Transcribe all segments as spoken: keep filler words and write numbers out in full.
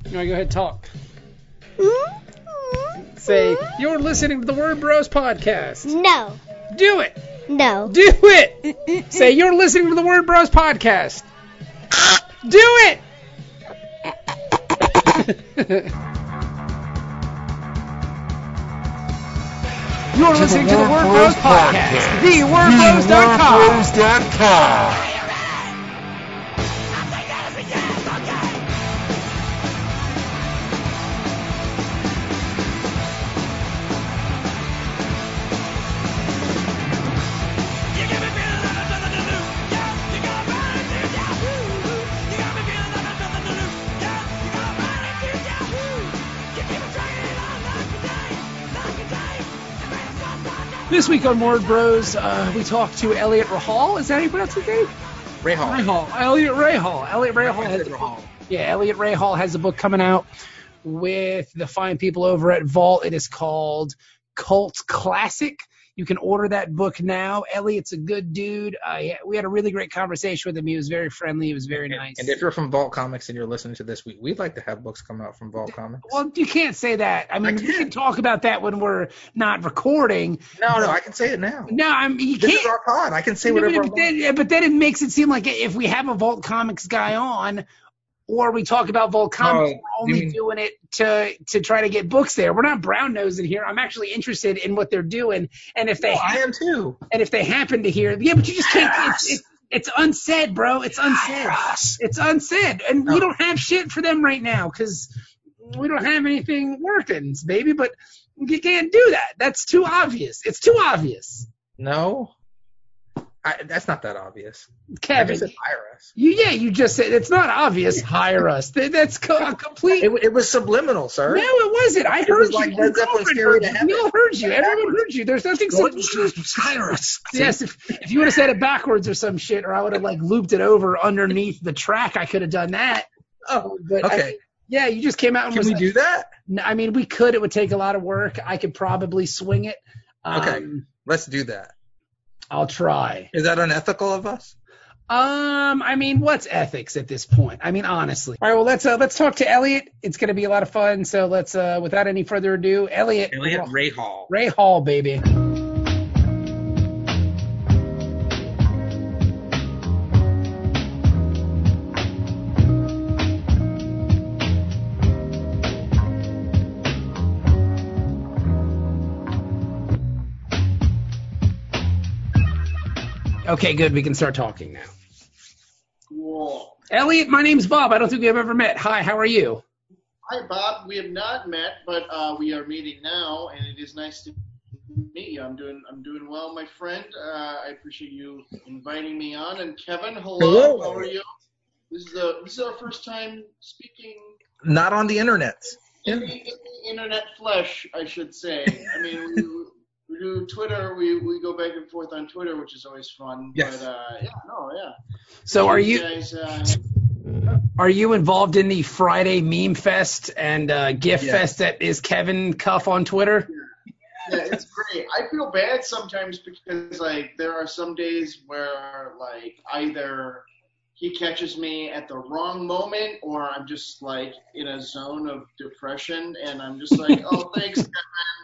You want to go ahead and talk? Say, you're listening to the Word Bros podcast. No. Do it. No. Do it. Say, you're listening to the Word Bros podcast. Do it. You're listening to the Word Bros podcast. the word bros dot com. This week on Word Bros, uh, we talked to Elliot Rahal. Is that how you pronounce his name? Rahal. Rahal. Elliot Rahal. Elliot Rahal. Has Rahal. Yeah, Elliot Rahal has a book coming out with the fine people over at Vault. It is called Cult Classic. You can order that book now. Elliot's a good dude. Uh, we had a really great conversation with him. He was very friendly. He was very nice. And if you're from Vault Comics and you're listening to this, we, we'd like to have books come out from Vault Comics. Well, you can't say that. I mean, I we can talk about that when we're not recording. No, no, I can say it now. No, I mean, you this can't. This is our pod. I can say whatever but, I but, then, but then it makes it seem like if we have a Vault Comics guy on, or we talk about Vault Comics, oh, we're only mean, doing it to to try to get books there. We're not brown nosing here. I'm actually interested in what they're doing, and if they, well, I am too. And if they happen to hear, yeah, but you just can't. It's, it's, it's unsaid, bro. It's unsaid. It's unsaid, and no. we don't have shit for them right now because we don't have anything working, baby. But you can't do that. That's too obvious. It's too obvious. No. I, that's not that obvious. Kevin, I just said hire us. You, yeah, you just said it's not obvious. Hire us. That's co- complete. It, it was subliminal, sir. No, it wasn't. I it heard was you. Like Led Zeppelin heard you. We all heard you. Everyone heard you. There's nothing. Go, hire us. Yes, if, if you would have said it backwards or some shit, or I would have like looped it over underneath the track, I could have done that. Oh, but okay. I, yeah, you just came out and Can was we like, do that? I mean, we could. It would take a lot of work. I could probably swing it. Um, okay, let's do that. I'll try. Is that unethical of us? Um, I mean, what's ethics at this point? I mean, honestly. All right, well, let's uh, let's talk to Elliot. It's going to be a lot of fun. So let's, uh, without any further ado, Elliot. Elliot Rahal. Rahal, baby. Okay, good. We can start talking now. Cool. Elliot, my name's Bob. I don't think we have ever met. Hi, how are you? Hi, Bob. We have not met, but uh, we are meeting now, and it is nice to meet you. I'm doing, I'm doing well, my friend. Uh, I appreciate you inviting me on. And Kevin, hello. Hello. How are you? This is the, this is our first time speaking. Not on the internet. In the, in the internet flesh, I should say. I mean. We, We do Twitter. We, we go back and forth on Twitter, which is always fun. Yes. But uh, yeah, no, yeah. So are you guys, uh, are you involved in the Friday Meme Fest and uh, GIF yes. Fest that is Kevin Cuff on Twitter? Yeah, it's great. I feel bad sometimes because like there are some days where like either he catches me at the wrong moment or I'm just like in a zone of depression and I'm just like, oh, thanks, Kevin.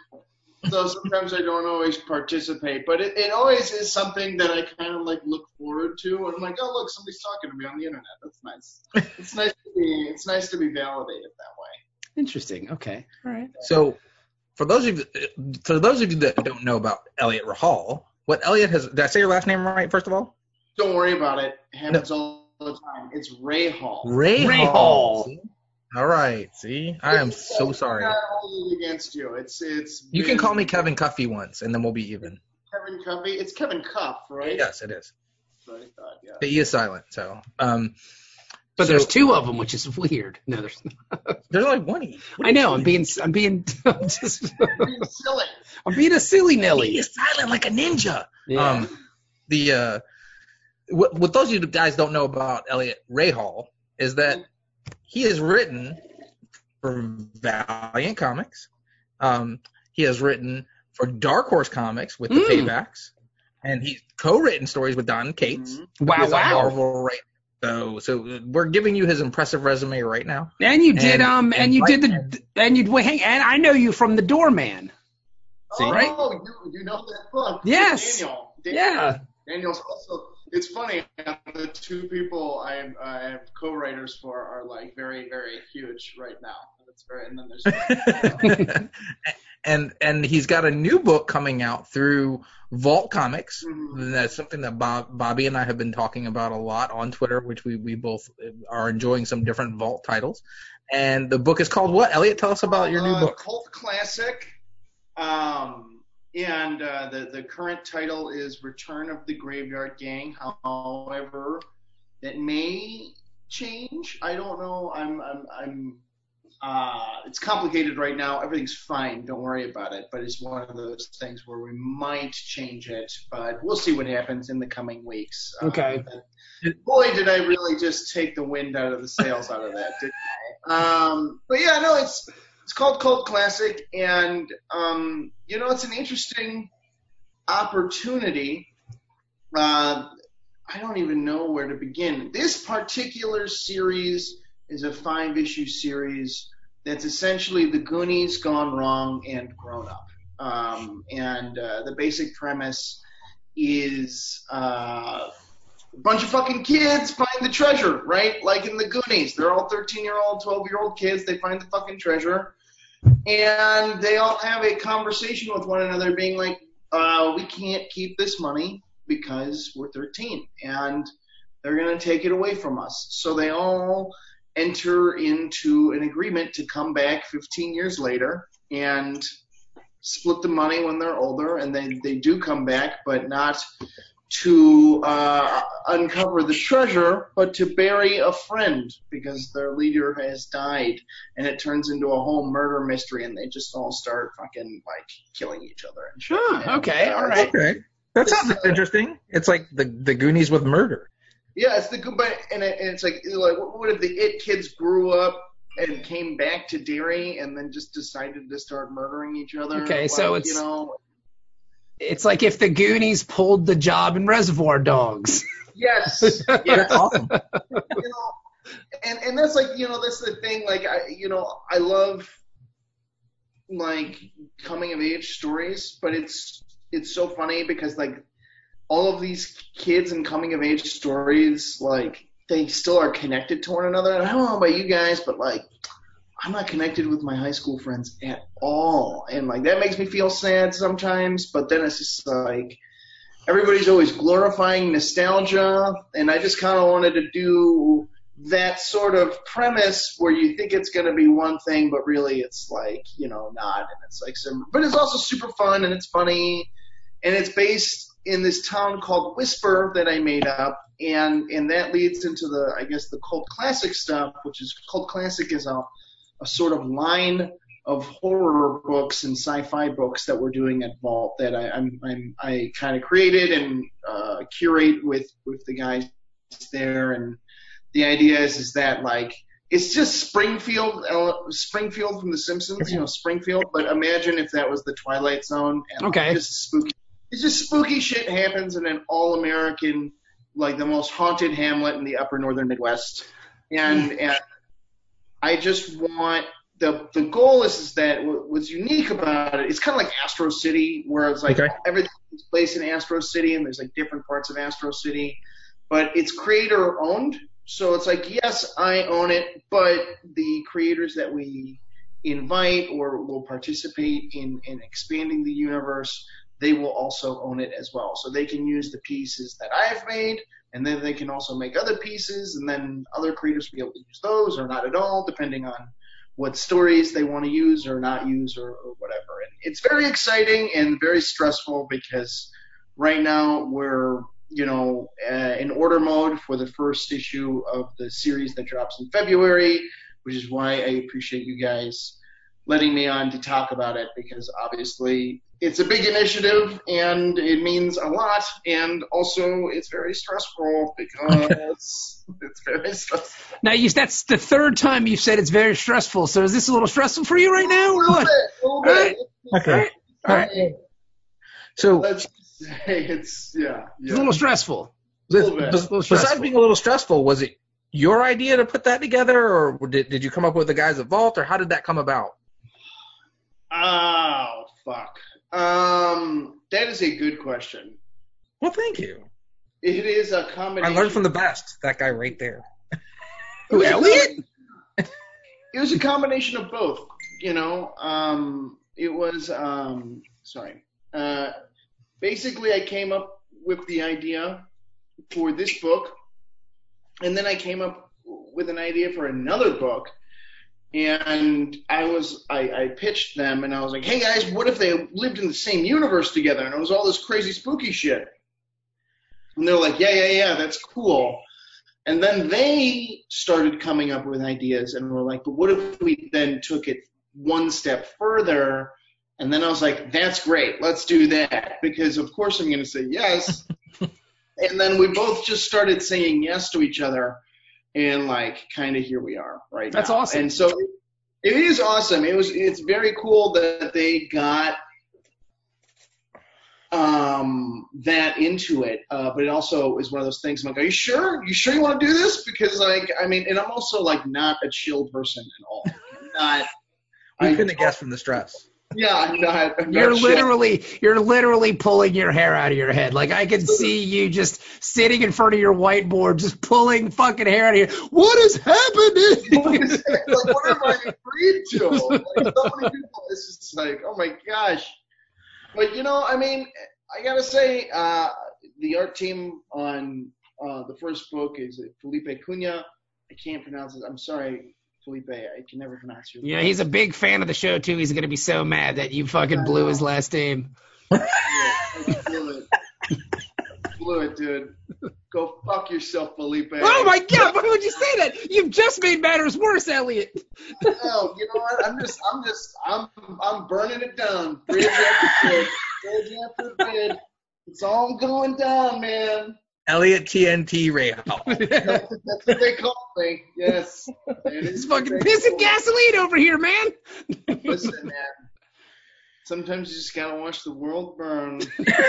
So sometimes I don't always participate, but it, it always is something that I kind of like look forward to. And I'm like, oh look, somebody's talking to me on the internet. That's nice. It's nice to be. It's nice to be validated that way. Interesting. Okay. All right. So, for those of you, for those of you that don't know about Elliot Rahal, what Elliot has, did I say your last name right? First of all, don't worry about it. It happens no. all the time. It's Rahal. Rahal. Rahal. All right. See, I am so sorry. I'm not holding it against you. It's it's. You can call me Kevin Cuffy once, and then we'll be even. Kevin Cuffy. It's Kevin Cuff, right? Yes, it is. That's what I thought. Yeah. The E is silent, so. Um, but so, there's two of them, which is weird. No, there's. Not. There's only one E. I know. I'm being. I'm being. I'm just. You're being silly. I'm being a silly Nelly. He is silent like a ninja. Yeah. Um, the uh, what, what those of you guys don't know about Elliot Rahal is that he has written for Valiant Comics. Um, he has written for Dark Horse Comics with the mm. Paybacks, and he's co-written stories with Don Cates. Wow, wow. Marvel right, So, so we're giving you his impressive resume right now. And you did, And- um, and, and you did Mike- the, and you wait, hang, and I know you from The Doorman. See, oh, right? you, you know that book. Yes. Daniel. Daniel. Yeah. Daniel's also, it's funny, the two people I am, I have co-writers for are like very, very huge right now. That's very, and then there's, and and he's got a new book coming out through Vault Comics. Mhm. And that's something that Bob, Bobby and I have been talking about a lot on Twitter, which we, we both are enjoying some different Vault titles. And the book is called what? Elliot, tell us about your new uh, book. Cult Classic. Um, and uh, the, the current title is Return of the Graveyard Gang. However, that may change. I don't know. I'm, I'm, I'm, uh, it's complicated right now. Everything's fine. Don't worry about it. But it's one of those things where we might change it. But we'll see what happens in the coming weeks. Okay. Uh, boy, did I really just take the wind out of the sails out of that, didn't I? Um, but yeah, no, it's, It's called Cult Classic, and, um, you know, it's an interesting opportunity. Uh, I don't even know where to begin. This particular series is a five-issue series that's essentially the Goonies gone wrong and grown up. Um, and uh, the basic premise is uh, a bunch of fucking kids find the treasure, right? Like in the Goonies. They're all thirteen-year-old, twelve-year-old kids. They find the fucking treasure. And they all have a conversation with one another being like, uh, we can't keep this money because we're thirteen. And they're going to take it away from us. So they all enter into an agreement to come back fifteen years later and split the money when they're older. And they, they do come back, but not to uh, uncover the treasure, but to bury a friend because their leader has died, and it turns into a whole murder mystery, and they just all start fucking like killing each other and shit. Huh, And, okay, uh, all right. Okay. That It's, sounds uh, interesting. It's like the the Goonies with murder. Yeah, it's the good, but and, it, and it's like like what if the It kids grew up and came back to Derry and then just decided to start murdering each other? Okay, like, so it's- you know. It's like if the Goonies pulled the job in Reservoir Dogs. Yes, That's yes. awesome. You know, and and that's like, you know, that's the thing. Like, I, you know, I love like coming of age stories, but it's it's so funny because like all of these kids and coming of age stories, like they still are connected to one another. And I don't know about you guys, but like I'm not connected with my high school friends at all, and like that makes me feel sad sometimes. But then it's just like everybody's always glorifying nostalgia, and I just kind of wanted to do that sort of premise where you think it's going to be one thing, but really it's like, you know, not. And it's like some, but it's also super fun and it's funny, and it's based in this town called Whisper that I made up, and and that leads into the, I guess, the Cult Classic stuff, which is Cult Classic is a a sort of line of horror books and sci-fi books that we're doing at Vault that I, I'm, I'm I kind of created and uh, curate with with the guys there. And the idea is is that like it's just Springfield, uh, Springfield from The Simpsons, you know, Springfield. But imagine if that was the Twilight Zone. And Okay. Just spooky. It's just spooky shit happens in an all-American, like the most haunted hamlet in the upper northern Midwest, and and. I just want the the goal is, is that what's unique about it, it's kind of like Astro City, where it's like Okay. everything takes place in Astro City, and there's like different parts of Astro City, but it's creator owned. So it's like, yes, I own it, but the creators that we invite or will participate in, in expanding the universe, they will also own it as well. So they can use the pieces that I've made, and then they can also make other pieces, and then other creators will be able to use those or not at all, depending on what stories they want to use or not use or, or whatever. And it's very exciting and very stressful because right now we're, you know, uh, in order mode for the first issue of the series that drops in February, which is why I appreciate you guys letting me on to talk about it, because obviously it's a big initiative and it means a lot, and also it's very stressful because it's very stressful. Now, you, that's the third time you've said it's very stressful. So is this a little stressful for you right now, or A little what? bit, a little bit. Okay. All right. All right. So Let's say it's, yeah, It's yeah. a little stressful. little bit. Bes- besides being a little stressful, was it your idea to put that together, or did, did you come up with the guys at Vault, or how did that come about? Oh, fuck. Um, that is a good question. Well, thank you. It is a combination. I learned from the best. That guy right there. Who, Elliot? It was a combination of both. You know, um, it was, um, sorry. Uh, basically, I came up with the idea for this book, and then I came up with an idea for another book, and I was, I, I pitched them, and I was like, hey guys, what if they lived in the same universe together, and it was all this crazy spooky shit? And they're like, yeah, yeah, yeah, that's cool. And then they started coming up with ideas, and we're like, but what if we then took it one step further? And then I was like, that's great, let's do that, because of course I'm going to say yes. And then we both just started saying yes to each other, and like, kind of here we are right That's now. awesome. And so it, it is awesome. It was, it's very cool that they got um, that into it. Uh, but it also is one of those things. I'm like, are you sure? You sure you want to do this? Because like, I mean, and I'm also like not a chill person at all. I'm not. We couldn't guess from the stress. Yeah, I'm not. I'm You're not literally, you're literally pulling your hair out of your head. Like I can see you just sitting in front of your whiteboard, just pulling fucking hair out of here. What is happening? What is it? Like, what am I agreed to? Like, so many people, it's just like, oh my gosh. But you know, I mean, I gotta say, uh, the art team on uh, the first book is Felipe Cunha. I can't pronounce it. I'm sorry, Felipe. I can never pronounce your name. Yeah, he's a big fan of the show too. He's gonna be so mad that you fucking blew his last name. Yeah, I blew it. Blew it, dude. Go fuck yourself, Felipe. Oh my God! Why would you say that? You've just made matters worse, Elliot. Oh, you know what? I'm just, I'm just, I'm, I'm burning it down. Bridge after bridge, bridge after bridge. It's all going down, man. Elliot T N T Rahal. That's, that's what they call me. Yes. It's fucking pissing gasoline over here, man. Listen, man. Sometimes you just gotta watch the world burn.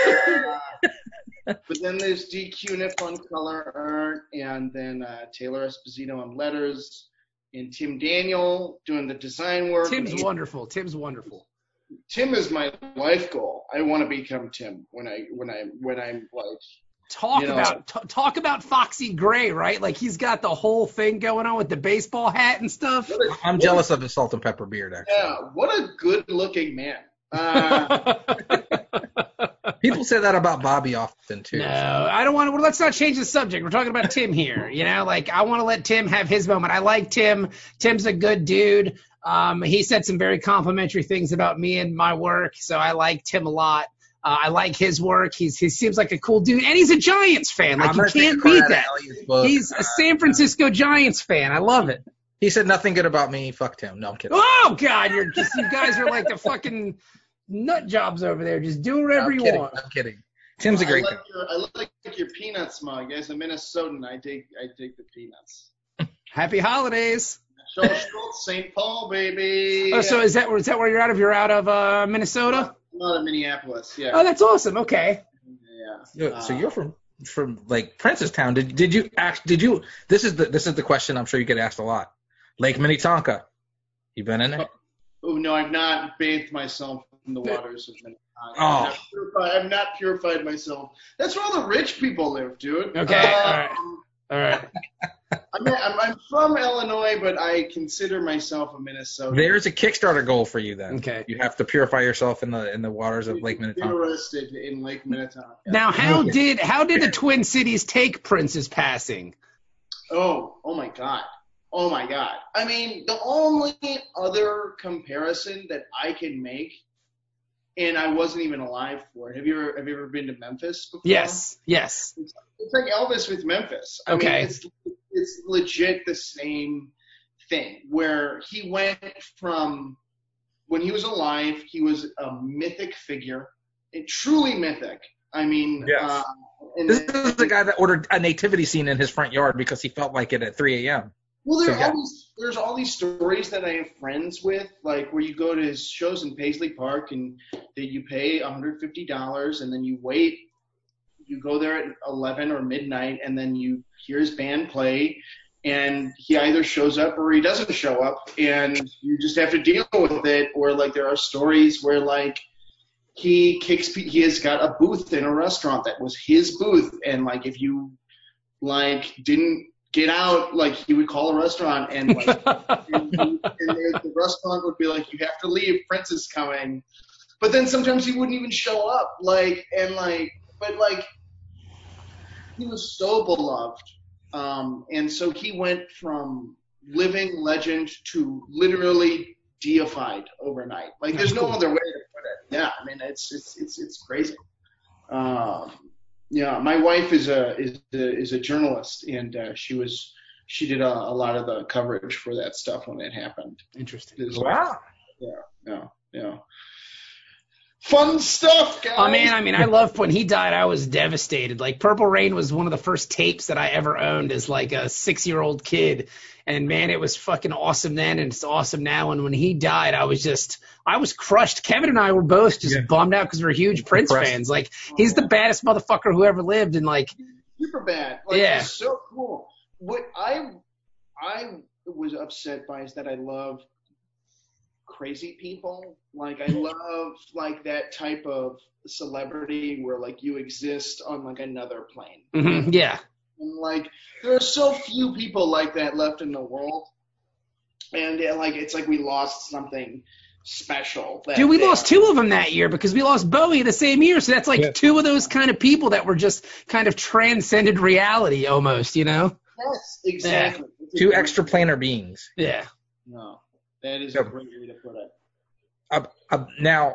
But then there's D Q Nip on color art, and then uh, Taylor Esposito on letters, and Tim Daniel doing the design work. Tim's wonderful. Tim's wonderful. Tim is my life goal. I want to become Tim when I when I when I'm like. Talk you know, about t- talk about Foxy Gray, right? Like he's got the whole thing going on with the baseball hat and stuff. I'm jealous of his salt and pepper beard, actually. Yeah, what a good-looking man. Uh, People say that about Bobby often too. No, I don't want to. Well, let's not change the subject. We're talking about Tim here. You know, like I want to let Tim have his moment. I like Tim. Tim's a good dude. Um, he said some very complimentary things about me and my work, so I like Tim a lot. Uh, I like his work. He's he seems like a cool dude, and he's a Giants fan. Like you can't beat that. He's a San Francisco Giants fan. I love it. He said nothing good about me. Fucked him. No, I'm kidding. Oh God, you're just you guys are like the fucking nut jobs over there. Just do whatever no, you kidding. want. I'm kidding. Tim's a great I guy. like your, I like your peanuts mug. As a Minnesotan, I take I take the peanuts. Happy holidays. Schultz, Saint Paul, baby. Oh, so is that is that where you're out of? You're out of uh, Minnesota? I'm out of Minneapolis. Yeah. Oh, that's awesome. Okay. Yeah. So you're from from like Princetown. Did did you act? Did you? This is the this is the question I'm sure you get asked a lot. Lake Minnetonka. You been in it? Oh no, I've not bathed myself in the waters of Minnetonka. Oh. I've not purified, I've not purified myself. That's where all the rich people live, dude. Okay. Uh, all right. All right. I mean, I'm, I'm from Illinois, but I consider myself a Minnesotan. There's a Kickstarter goal for you then. Okay. You have to purify yourself in the in the waters of Lake Minnetonka. Arrested in Lake Minnetonka. Now, how did how did the Twin Cities take Prince's passing? Oh, oh my God. Oh my God. I mean, the only other comparison that I can make, and I wasn't even alive for it. Have you ever have you ever been to Memphis before? Yes. Yes. It's, it's like Elvis with Memphis. I Okay. mean, it's it's legit the same thing where he went from when he was alive, he was a mythic figure, a truly mythic. I mean, Yes. uh, and This then- is the guy that ordered a nativity scene in his front yard because he felt like it at three a.m. Well, there So, are yeah. all these, there's all these stories that I have friends with, like where you go to his shows in Paisley Park and that you pay one hundred fifty dollars and then you wait you go there at eleven or midnight, and then you hear his band play, and he either shows up or he doesn't show up, and you just have to deal with it. Or like there are stories where like he kicks, he has got a booth in a restaurant that was his booth, and like if you like didn't get out, like he would call a restaurant, and like and, and the, the restaurant would be like, you have to leave, Prince is coming. But then sometimes he wouldn't even show up, like and like but like he was so beloved, um and so he went from living legend to literally deified overnight. Like there's no other way to put it. Yeah, I mean it's it's it's it's crazy. Um Yeah, my wife is a is a, is a journalist, and uh, she was she did a, a lot of the coverage for that stuff when it happened. Interesting. Wow. Yeah, yeah, yeah. Fun stuff, guys. Oh man, I mean, I love when he died. I was devastated. Like Purple Rain was one of the first tapes that I ever owned as like a six-year-old kid, and man, it was fucking awesome then, and it's awesome now. And when he died, I was just, I was crushed. Kevin and I were both just Yeah. bummed out because we're huge Prince Impressed. fans. Like he's the baddest motherfucker who ever lived, and like, Super bad. Like, Yeah. It's so cool. What I I was upset by is that I love crazy people. Like I love like that type of celebrity where like you exist on like another plane. mhm, yeah. And like there are so few people like that left in the world. And yeah, like it's like we lost something special. That Dude, we day. lost two of them that year because we lost Bowie the same year. So that's like Yeah. two of those kind of people that were just kind of transcended reality almost, you know? Yes, exactly. It's a Two great- extraplanar beings. Yeah. No, that is Yep. a great way to put it. Uh, uh, now,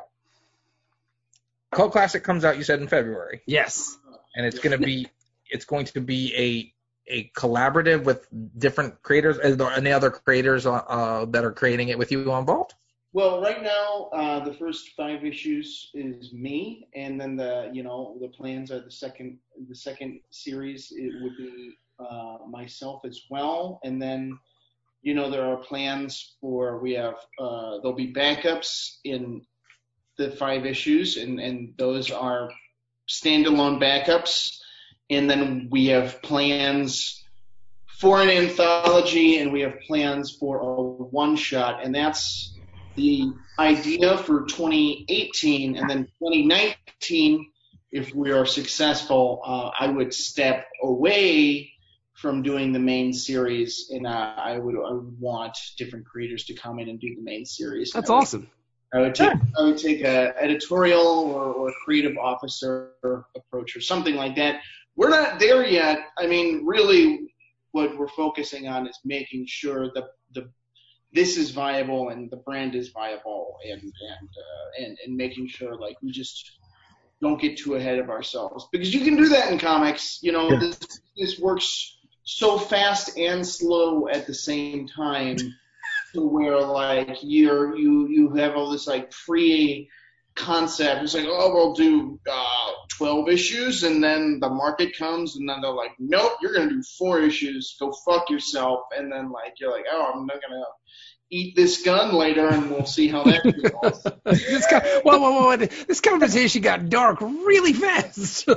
Cult Classic comes out, you said, in February, Yes. and it's going to be it's going to be a a collaborative with different creators. Are there any other creators uh, uh, that are creating it with you involved? Well, right now, uh, the first five issues is me, and then the you know the plans are the second the second series it would be uh, myself as well, and then you know there are plans for we have uh, there'll be backups in the five issues, and and those are standalone backups, and then we have plans for an anthology, and we have plans for a one shot, and that's the idea for twenty eighteen. And then twenty nineteen, if we are successful, uh, I would step away from doing the main series, and uh, I would I would want different creators to come in and do the main series. That's I would, awesome. I would take I would take a editorial or, or creative officer approach or something like that. We're not there yet. I mean, really, what we're focusing on is making sure that the this is viable and the brand is viable, and and uh, and, and making sure like we just don't get too ahead of ourselves, because you can do that in comics. You know, Yeah. this this works so fast and slow at the same time, to where like you're you you have all this like pre concept. It's like, oh, we'll do uh, twelve issues, and then the market comes, and then they're like, nope, you're gonna do four issues. Go fuck yourself. And then like you're like, oh, I'm not gonna eat this gun later, and we'll see how that goes. this co- whoa, whoa, whoa, whoa. This conversation got dark really fast.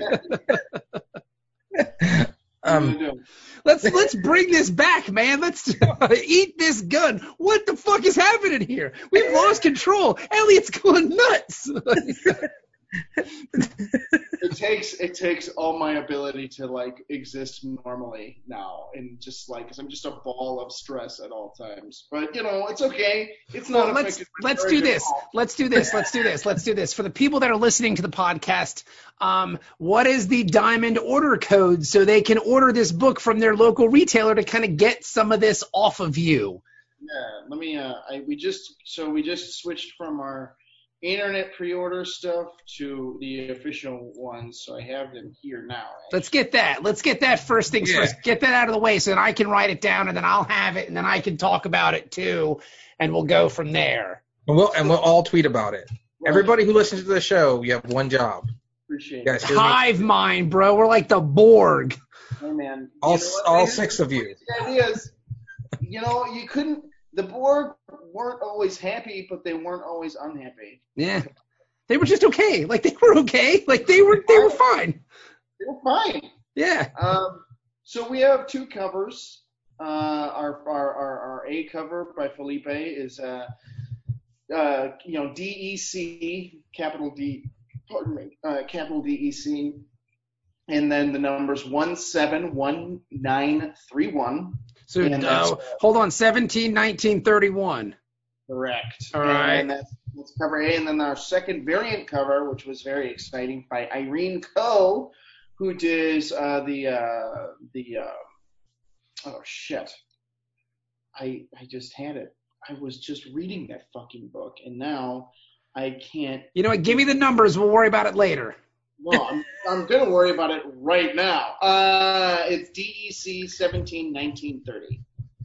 Um, let's let's bring this back, man. Let's eat this gun. What the fuck is happening here? We've lost control. Elliot's going nuts. It takes it takes all my ability to like exist normally now, and just like, cause I'm just a ball of stress at all times. But you know, it's okay. It's not. Well, let's affected let's very do good this. at all. Let's do this. Let's do this. Let's do this. For the people that are listening to the podcast, um, what is the Diamond order code so they can order this book from their local retailer to kind of get some of this off of you? Yeah, let me. Uh, I we just so we just switched from our internet pre-order stuff to the official ones, so I have them here now. Let's get that. Let's get that first things Yeah. first. Get that out of the way so that I can write it down, and then I'll have it, and then I can talk about it too, and we'll go from there. and we'll and we'll all tweet about it. Right. Everybody who listens to the show, you have one job. Appreciate Guys, it. here's my- Hive mind, bro. We're like the Borg. Hey man, all you know what, all man? six of you. The idea is, you know, you couldn't. The Borg weren't always happy, but they weren't always unhappy. Yeah. They were just okay. Like they were okay. Like they were they were fine. They were fine. Yeah. Um, so we have two covers. Uh, our, our our our A cover by Felipe is uh, uh, you know D E C capital D, pardon me, uh, capital D E C, and then the numbers one seven one nine three one. So uh, hold on, seventeen nineteen thirty-one. Correct. All right. And that's, that's cover A, and then our second variant cover, which was very exciting, by Irene Coe, who did uh, the uh, the uh, oh shit, I I just had it. I was just reading that fucking book, and now I can't. You know what? Give me the numbers. We'll worry about it later. Well, I'm I'm gonna worry about it right now. Uh, it's D E C seventeen nineteen thirty.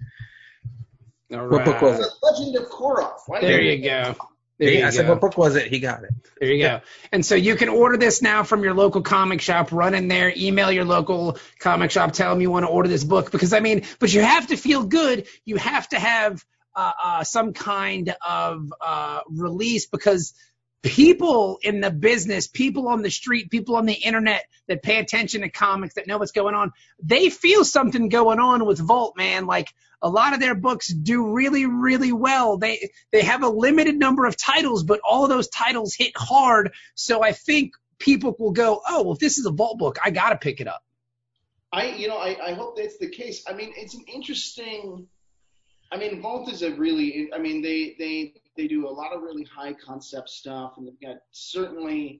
All right. What book was The it? Legend of Korra. Why There did- you go. There He- you I said, go. what book was it? He got it. There you go. And so you can order this now from your local comic shop. Run in there, email your local comic shop, tell them you want to order this book. Because, I mean, but you have to feel good. You have to have uh, uh, some kind of uh, release because people in the business, people on the street, people on the internet that pay attention to comics, that know what's going on, they feel something going on with Vault, man. Like, a lot of their books do really, really well. They they have a limited number of titles, but all of those titles hit hard. So I think people will go, oh, well, if this is a Vault book, I got to pick it up. I, you know, I, I hope that's the case. I mean, it's an interesting. I mean, Vault is a really. I mean, they they they do a lot of really high concept stuff, and they've got certainly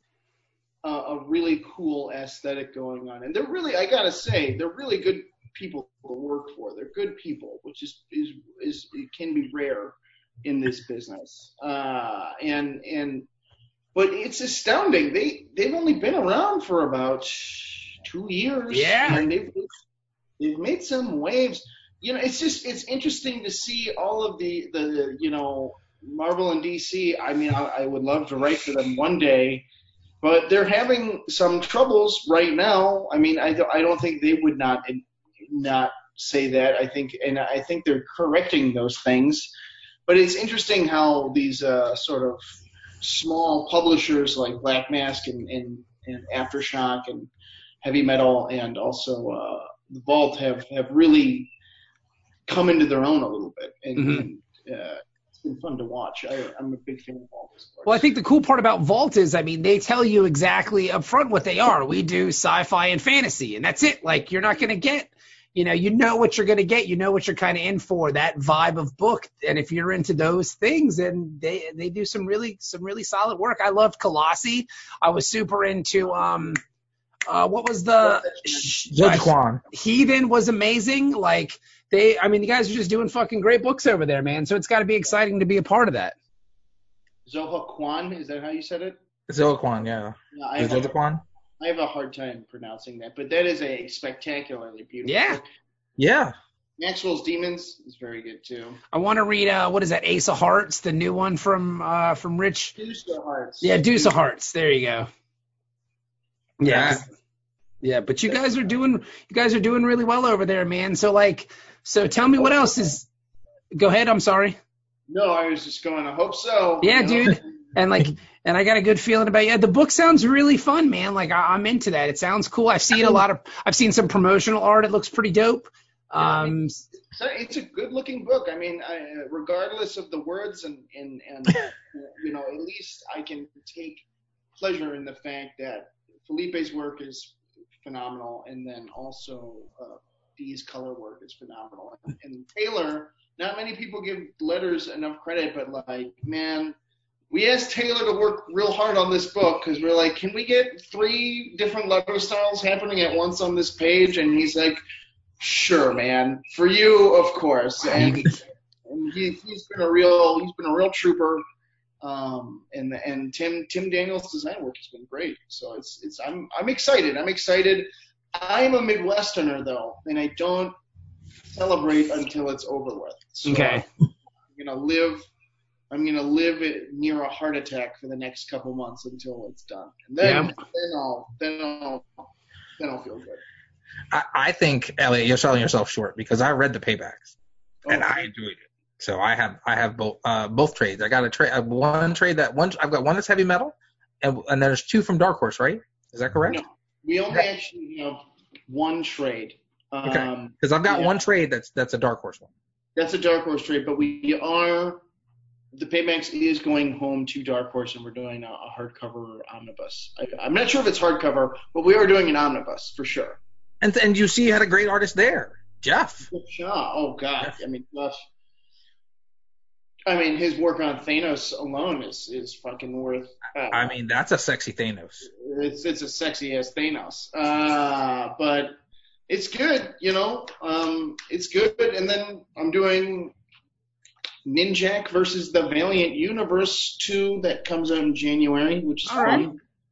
a, a really cool aesthetic going on. And they're really, I gotta say, they're really good people to work for. They're good people, which is is is it can be rare in this business. Uh, and and but it's astounding. They they've only been around for about two years. Yeah. And they've they've made some waves. You know, it's just it's interesting to see all of the the you know Marvel and D C. I mean, I, I would love to write for them one day. But they're having some troubles right now. I mean, I, don't- I don't think they would not not say that. I think, and I think they're correcting those things. But it's interesting how these uh, sort of small publishers like Black Mask and, and, and Aftershock and Heavy Metal and also uh, the Vault have, have really come into their own a little bit. And, Mhm. and uh, it's been fun to watch. I, I'm a big fan of Vault. Well, I think the cool part about Vault is, I mean, they tell you exactly up front what they are. We do sci-fi and fantasy, and that's it. Like, you're not going to get, you know, you know what you're going to get. You know what you're kind of in for, that vibe of book. And if you're into those things, then they they do some really some really solid work. I loved Colossi. I was super into, um, uh, what was the Judge Quan. Heathen was amazing. Like, they, I mean, you guys are just doing fucking great books over there, man. So it's got to be exciting to be a part of that. Zoha Kwan, is that how you said it? Zoe Quan, yeah. Yeah, I Is have, it a, Judge Quan? I have a hard time pronouncing that, but that is a spectacularly beautiful Yeah. book. Yeah. Maxwell's Demons is very good too. I want to read, uh, what is that, Ace of Hearts, the new one from uh, from Rich. Deuce of Hearts. Yeah, Deuce of Hearts. There you go. Yeah. Yeah. Yeah, but you guys are doing you guys are doing really well over there, man. So like, so tell me what else is. Go ahead. I'm sorry. No, I was just going, I hope so. Yeah, you know? dude. And like, and I got a good feeling about you. The book sounds really fun, man. Like, I, I'm into that. It sounds cool. I've seen a lot of. I've seen some promotional art. It looks pretty dope. Um, So it's a good looking book. I mean, I, regardless of the words and, and, and you know, at least I can take pleasure in the fact that Felipe's work is phenomenal, and then also uh, Dee's color work is phenomenal. And, and Taylor, not many people give letters enough credit, but like, man, we asked Taylor to work real hard on this book because we're like, can we get three different letter styles happening at once on this page? And he's like, sure, man, for you, of course. And, and he, he's been a real, he's been a real trooper. Um, and and Tim Tim Daniels' design work has been great. So it's it's I'm I'm excited. I'm excited. I'm a Midwesterner though, and I don't celebrate until it's over with. So Okay. I'm gonna live. I'm gonna live it near a heart attack for the next couple months until it's done, and then Yeah. then I'll then I'll then I'll feel good. I, I think, Elliot, you're selling yourself short because I read the paybacks and Oh, I enjoyed it. So I have I have both uh, both trades. I got a trade one trade that one I've got one that's heavy metal, and and there's two from Dark Horse, right? Is that correct? No, we only okay. actually have one trade. Um, okay. Because I've got yeah. one trade that's that's a Dark Horse one. That's a Dark Horse trade, but we are the Paybacks is going home to Dark Horse, and we're doing a, a hardcover omnibus. I, I'm not sure if it's hardcover, but we are doing an omnibus for sure. And and you see, you had a great artist there, Jeff. Oh God, Jeff. I mean Jeff. I mean, his work on Thanos alone is, is fucking worth. Uh, I mean, that's a sexy Thanos. It's it's a sexy ass Thanos. Uh, but it's good, you know. Um, it's good. And then I'm doing Ninjak versus the Valiant Universe two that comes out in January, which is All fun. Right.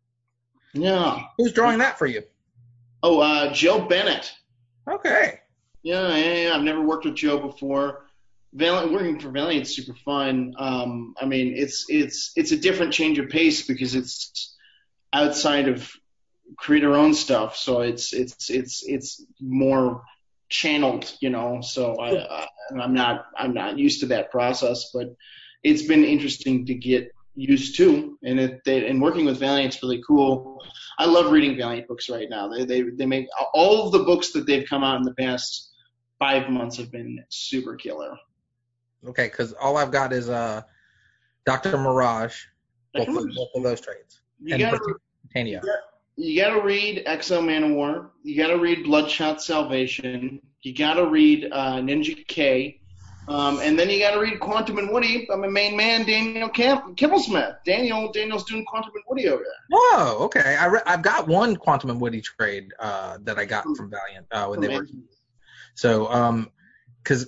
Yeah. Who's drawing that for you? Oh, uh, Joe Bennett. Okay. Yeah, yeah, yeah. I've never worked with Joe before. Valiant, working for Valiant's super fun. Um, I mean, it's it's it's a different change of pace because it's outside of creator own stuff, so it's it's it's it's more channeled, you know. So I, I I'm not I'm not used to that process, but it's been interesting to get used to, and it they, and working with Valiant's really cool. I love reading Valiant books right now. They they they make all of the books that they've come out in the past five months have been super killer. Okay, because all I've got is uh, Doctor Mirage, both, of, both of those trades. You gotta, you, gotta, you gotta read X-O Manowar. You gotta read Bloodshot Salvation. You gotta read uh, Ninja K. Um, and then you gotta read Quantum and Woody by my main man, Daniel Kim- Kibblesmith. Daniel, Daniel's doing Quantum and Woody over there. Whoa, okay. I re- I've got one Quantum and Woody trade uh, that I got from Valiant uh, when from they were. So, um, because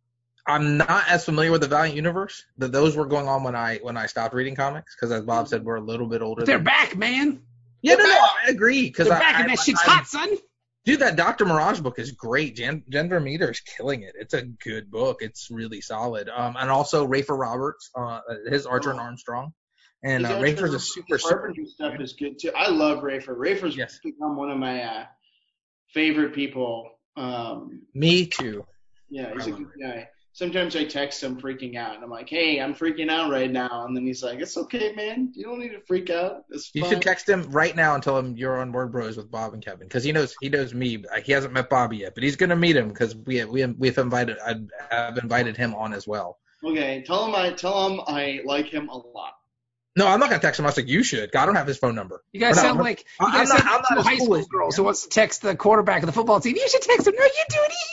I'm not as familiar with the Valiant universe. That those were going on when I when I stopped reading comics. Because as Bob said, we're a little bit older. But they're back, man. Yeah, they're no, back. no, I agree. Because they're I, back, I, and that I, shit's I, hot, son. Dude, that Doctor Mirage book is great. Jan, Jen Vermeer is killing it. It's a good book. It's really solid. Um, and also Rafer Roberts, uh, his Archer and Armstrong, and uh, Rafer's a super super stuff is good too. I love Rafer. Rafer's yes. become one of my uh, favorite people. Um, Me too. Yeah, he's a good guy. Sometimes I text him freaking out, and I'm like, hey, I'm freaking out right now. And then he's like, it's okay, man. You don't need to freak out. It's fine. You should text him right now and tell him you're on Word Bros with Bob and Kevin, because he knows he knows me. He hasn't met Bobby yet, but he's going to meet him because we have, we have, we've invited I've invited him on as well. Okay, tell him I tell him I like him a lot. No, I'm not going to text him. I was like, you should. I don't have his phone number. You guys sound like you guys sound like two high school girls who wants to text the quarterback of the football team. You should text him. No, you do it.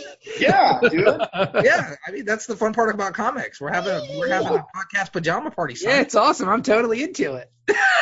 Yeah, dude. Yeah, I mean that's the fun part about comics. We're having a, we're having a podcast pajama party. Son. Yeah, it's awesome. I'm totally into it.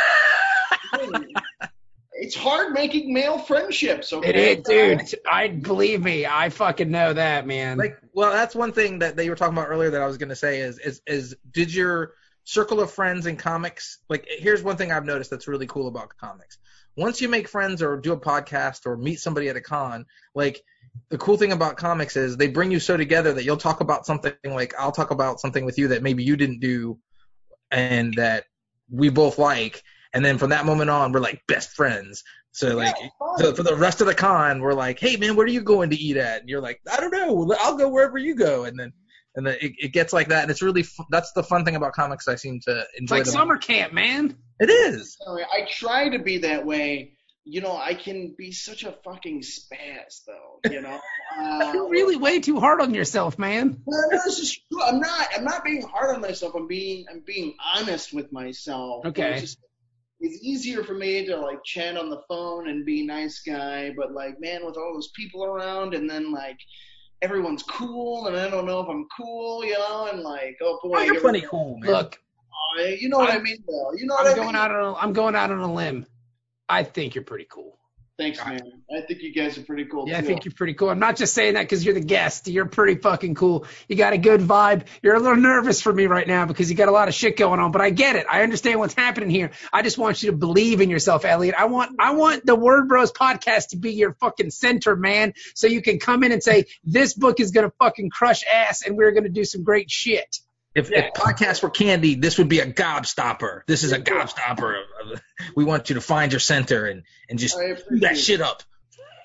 It's hard making male friendships. Okay, it is, dude. I believe me. I fucking know that, man. Like, well, that's one thing that they were talking about earlier that I was going to say is is is did your circle of friends in comics, like, here's one thing I've noticed that's really cool about comics. Once you make friends or do a podcast or meet somebody at a con, like, the cool thing about comics is they bring you so together that you'll talk about something, like I'll talk about something with you that maybe you didn't do and that we both like, and then from that moment on we're like best friends. So like yeah, so for the rest of the con we're like, hey man, where are you going to eat at? And you're like, I don't know, I'll go wherever you go. And then and then it, it gets like that, and it's really fu- that's the fun thing about comics. I seem to enjoy. It's like summer camp, man. It is. I try to be that way. You know, I can be such a fucking spaz, though. You know, uh, you're really way too hard on yourself, man. No, no, this is true. I'm not. I'm not being hard on myself. I'm being. I'm being honest with myself. Okay. It's, just, it's easier for me to like chat on the phone and be a nice guy, but like, man, with all those people around, and then like everyone's cool, and I don't know if I'm cool, you know, and like, oh boy, oh, you're plenty cool, man. Look, uh, you know what I'm, I mean, though. You know what I'm I going mean? out on. A, I'm going out on a limb. I think you're pretty cool. Thanks, man. I think you guys are pretty cool, Yeah, too. I think you're pretty cool. I'm not just saying that because you're the guest. You're pretty fucking cool. You got a good vibe. You're a little nervous for me right now because you got a lot of shit going on, but I get it. I understand what's happening here. I just want you to believe in yourself, Elliot. I want I want the Word Bros podcast to be your fucking center, man, so you can come in and say, this book is going to fucking crush ass and we're going to do some great shit. If, yeah. if podcasts were candy, this would be a gobstopper. This is a gobstopper. We want you to find your center and, and just do that shit up.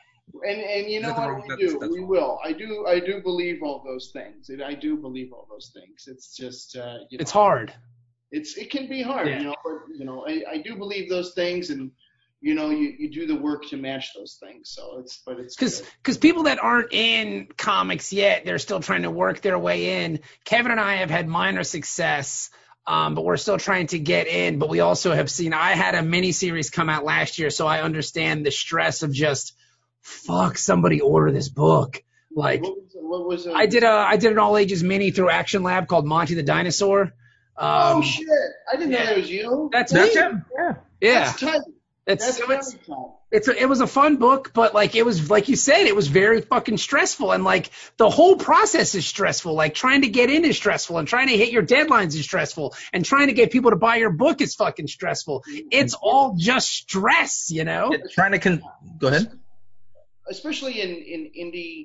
And and you know Nothing what wrong we with that. do, That's we fine. will. I do I do believe all those things. And I do believe all those things. It's just uh, you know, It's hard. It's it can be hard, Yeah. you know. But you know, I, I do believe those things, and you know, you, you do the work to match those things. So it's but it's Because good. because people that aren't in comics yet, they're still trying to work their way in. Kevin and I have had minor success, um, but we're still trying to get in. But we also have seen. I had a mini series come out last year, so I understand the stress of just fuck somebody order this book. Like What was, what was it? I did a I did an all ages mini through Action Lab called Monty the Dinosaur. Um, Oh shit! I didn't yeah. know that was you. That's That's me. him. Yeah. Yeah. That's tight. It's That's so very it's tight. it's a, it was a fun book, but like it was like you said, it was very fucking stressful, and like the whole process is stressful. Like trying to get in is stressful, and trying to hit your deadlines is stressful, and trying to get people to buy your book is fucking stressful. It's all just stress, you know. Yeah, trying to con- go ahead. Especially in in indie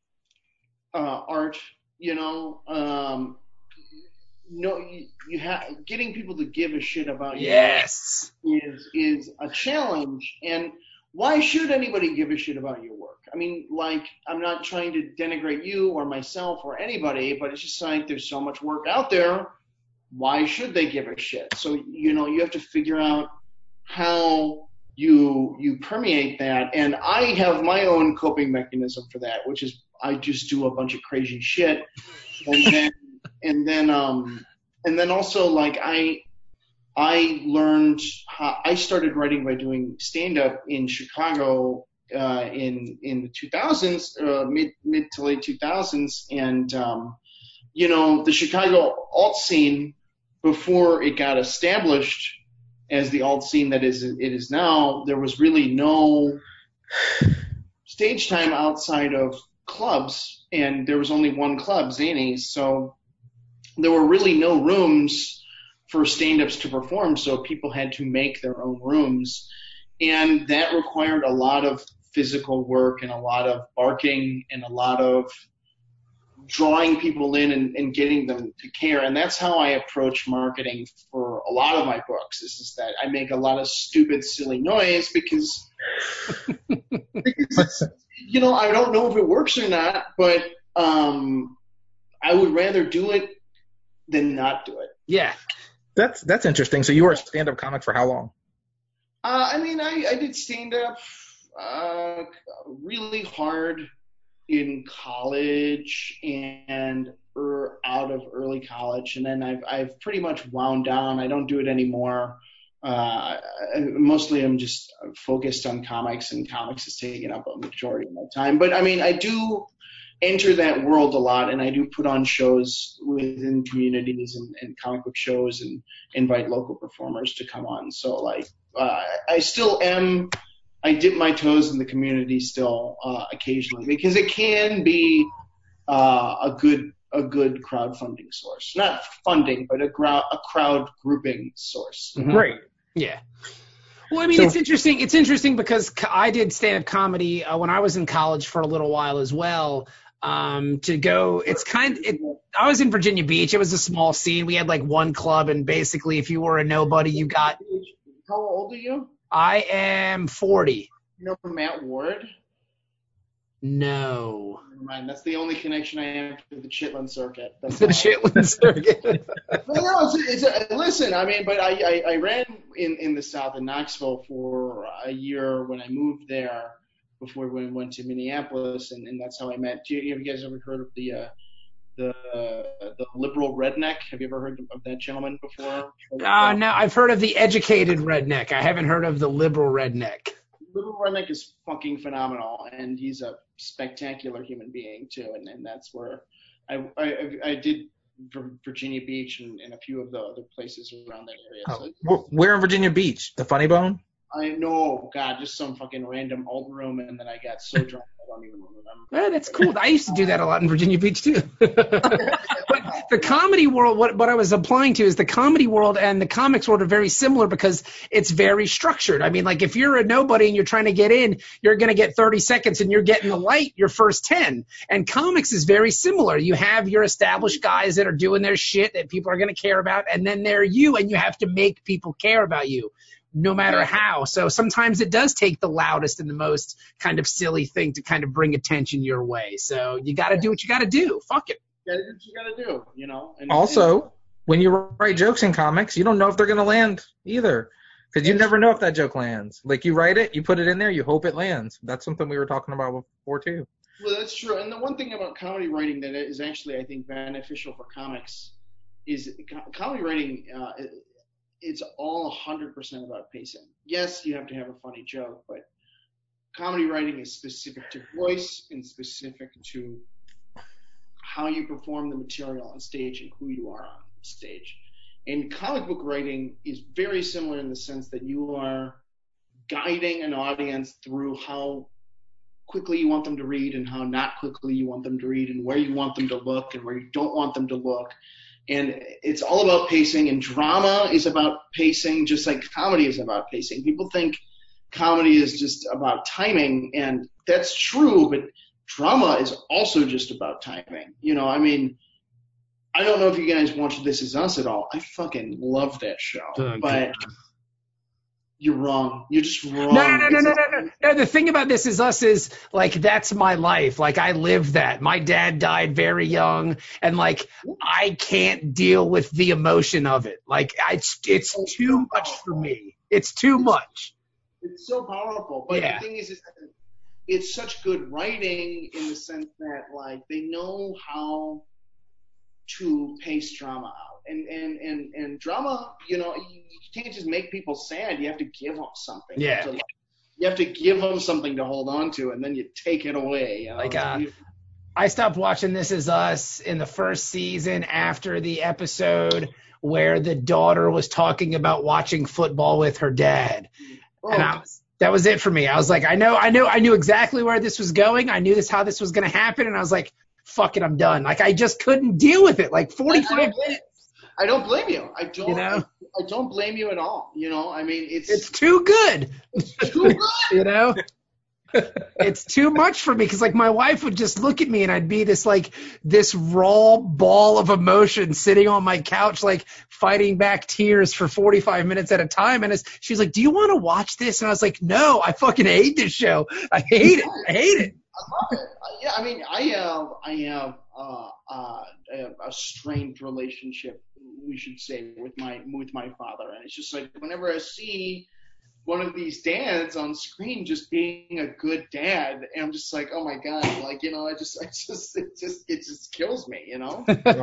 uh, art, you know, um, no, you, you have getting people to give a shit about you Yes. is is a challenge. And why should anybody give a shit about your work? I mean, like, I'm not trying to denigrate you or myself or anybody, but it's just like there's so much work out there. Why should they give a shit? So, you know, you have to figure out how you you permeate that. And I have my own coping mechanism for that, which is I just do a bunch of crazy shit. And then and then um and then also like I I learned how I started writing by doing stand-up in Chicago uh, in in the two thousands, uh, mid mid to late two thousands, and um, you know, the Chicago alt scene before it got established as the alt scene that is it is now, there was really no stage time outside of clubs, and there was only one club, Zanies, so there were really no rooms for stand-ups to perform, so people had to make their own rooms, and that required a lot of physical work and a lot of barking and a lot of drawing people in and, and getting them to care. And that's how I approach marketing for a lot of my books, is, is that I make a lot of stupid, silly noise because, because you know, I don't know if it works or not, but um, I would rather do it than not do it. Yeah. That's that's interesting. So you were a stand-up comic for how long? Uh, I mean, I, I did stand-up uh, really hard in college and er, out of early college, and then I've I've pretty much wound down. I don't do it anymore. Uh, I, mostly I'm just focused on comics, and comics is taking up a majority of my time. But I mean, I do enter that world a lot, and I do put on shows within communities and, and comic book shows and invite local performers to come on. So like, uh, I still am, I dip my toes in the community still uh, occasionally, because it can be uh, a good a good crowdfunding source. Not funding, but a, grou- a crowd grouping source. Mhm. Great. Yeah. Well, I mean, So- it's interesting. It's interesting because co- I did stand-up comedy uh, when I was in college for a little while as well. Um, to go, it's kind. It, I was in Virginia Beach. It was a small scene. We had like one club, and basically, if you were a nobody, you got. How old are you? I am forty. You know Matt Ward? No. Never mind. That's the only connection I have to the Chitlin circuit. That's The all. Chitlin circuit. Well, no, it's, it's a, listen, I mean, but I, I, I ran in, in the South in Knoxville for a year when I moved there before we went to Minneapolis, and, and that's how I met. Do you, have you guys ever heard of the uh, the the liberal redneck? Have you ever heard of that gentleman before? Uh, no, I've heard of the educated redneck. I haven't heard of the liberal redneck. Liberal redneck is fucking phenomenal, and he's a spectacular human being too. And, and that's where I, I I did Virginia Beach and, and a few of the other places around that area. Oh, So wh- where in Virginia Beach? The Funny Bone? I know, God, just some fucking random alt room, and then I got so drunk I don't even remember. Oh, that's cool. I used to do that a lot in Virginia Beach too. But the comedy world, what what I was applying to is the comedy world and the comics world are very similar because it's very structured. I mean, like if you're a nobody and you're trying to get in, you're going to get thirty seconds and you're getting the light your first ten. And comics is very similar. You have your established guys that are doing their shit that people are going to care about, and then there are you, and you have to make people care about you. no matter how. So sometimes it does take the loudest and the most kind of silly thing to kind of bring attention your way. So you got to do what you got to do. Fuck it. You gotta do what you gotta do, you know. And, Also, and, when you write jokes in comics, you don't know if they're gonna land either, because you never know if that joke lands. Like, you write it, you put it in there, you hope it lands. That's something we were talking about before too. Well, that's true. And the one thing about comedy writing that is actually, I think, beneficial for comics is co- comedy writing. Uh, it, it's all one hundred percent about pacing. Yes, you have to have a funny joke, but comedy writing is specific to voice and specific to how you perform the material on stage and who you are on stage. And comic book writing is very similar in the sense that you are guiding an audience through how quickly you want them to read and how not quickly you want them to read and where you want them to look and where you don't want them to look. And it's all about pacing, and drama is about pacing just like comedy is about pacing. People think comedy is just about timing, and that's true, but drama is also just about timing. You know, I mean, I don't know if you guys watch This Is Us at all. I fucking love that show, Oh, but God. You're wrong. You're just wrong. No, no, no, no, no, no, no. No, the thing about This Is Us is, like, that's my life. Like, I lived that. My dad died very young, and, like, I can't deal with the emotion of it. Like, I, it's, it's too much for me. It's too much. It's so powerful. But Yeah. the thing is, is that it's such good writing in the sense that, like, they know how to pace drama out. And, and, and, and drama, you know, you, you can't just make people sad. You have to give them something. Yeah. To, like, you have to give them something to hold on to, and then you take it away. You know? Like, uh, I stopped watching This Is Us in the first season after the episode where the daughter was talking about watching football with her dad. oh, And I was, that was it for me. I was like, I know, I knew, I knew exactly where this was going. I knew this, how this was going to happen. And I was like, fuck it, I'm done. Like, I just couldn't deal with it. Like forty-five minutes. I don't blame you. I don't. You know? I, I don't blame you at all. You know, I mean, it's It's too good. it's too good. You know? It's too much for me because, like, my wife would just look at me and I'd be this, like, this raw ball of emotion sitting on my couch, like, fighting back tears for forty-five minutes at a time. And it's, she's like, do you want to watch this? And I was like, no, I fucking hate this show. I hate it. I hate it. I love it. Uh, yeah, I mean, I have, I have uh, uh, a, a strained relationship, we should say, with my with my father, and it's just like whenever I see one of these dads on screen just being a good dad, and I'm just like, oh my god, like, you know, I just, I just, it just, it just kills me, you know.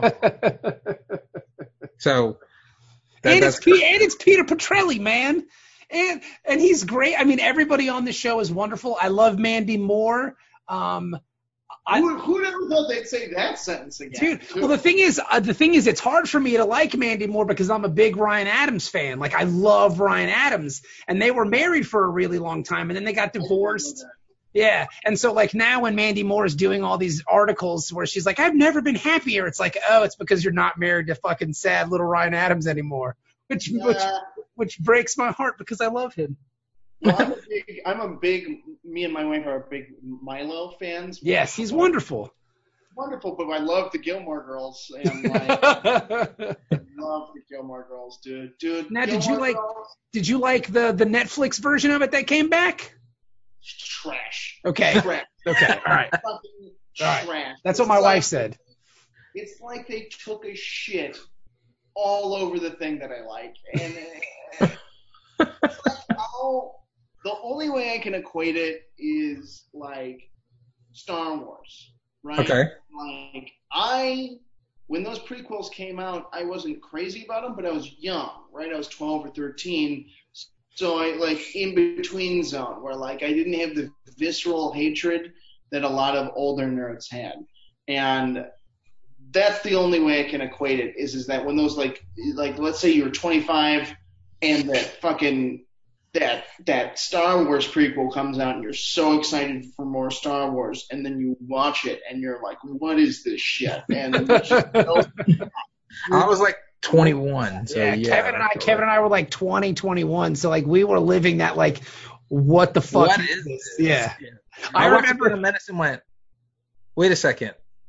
So, that, and, that's it's P- and it's Peter Petrelli, man. And and he's great. I mean, everybody on the show is wonderful. I love Mandy Moore. Um, I, who, who never thought they'd say that sentence again? dude, too? well, the thing is, uh, the thing is, it's hard for me to like Mandy Moore because I'm a big Ryan Adams fan. Like, I love Ryan Adams, and they were married for a really long time, and then they got divorced. Yeah, and so, like, now when Mandy Moore is doing all these articles where she's like, I've never been happier, it's like, oh, it's because you're not married to fucking sad little Ryan Adams anymore, which Yeah. which which breaks my heart because I love him. Well, I'm a big, I'm a big, me and my wife are big Milo fans. Yes, he's wonderful. Wonderful, but I love the Gilmore Girls, and like, I love the Gilmore Girls, dude. Dude, Now, did Gilmore you like Girls, did you like the the Netflix version of it that came back? trash. Okay, Trash. okay, all right. Fucking All right. trash. That's what It's my like- wife said. It's like they took a shit all over the thing that I like, and uh, it's like how, the only way I can equate it is like Star Wars, right? Okay. Like, I, when those prequels came out, I wasn't crazy about them, but I was young, right? I was twelve or thirteen. So I, like, in between zone where, like, I didn't have the visceral hatred that a lot of older nerds had. And that's the only way I can equate it is, is that when those, like, like, let's say you're twenty-five and that fucking, that, that Star Wars prequel comes out and you're so excited for more Star Wars, and then you watch it and you're like, what is this shit? And then you just don't- I was like twenty-one. So yeah, yeah, Kevin and I, Kevin and I were like twenty, twenty-one, so like we were living that like, what the fuck What is is this? this? Yeah. I I watched remember- the medicine went, wait a second.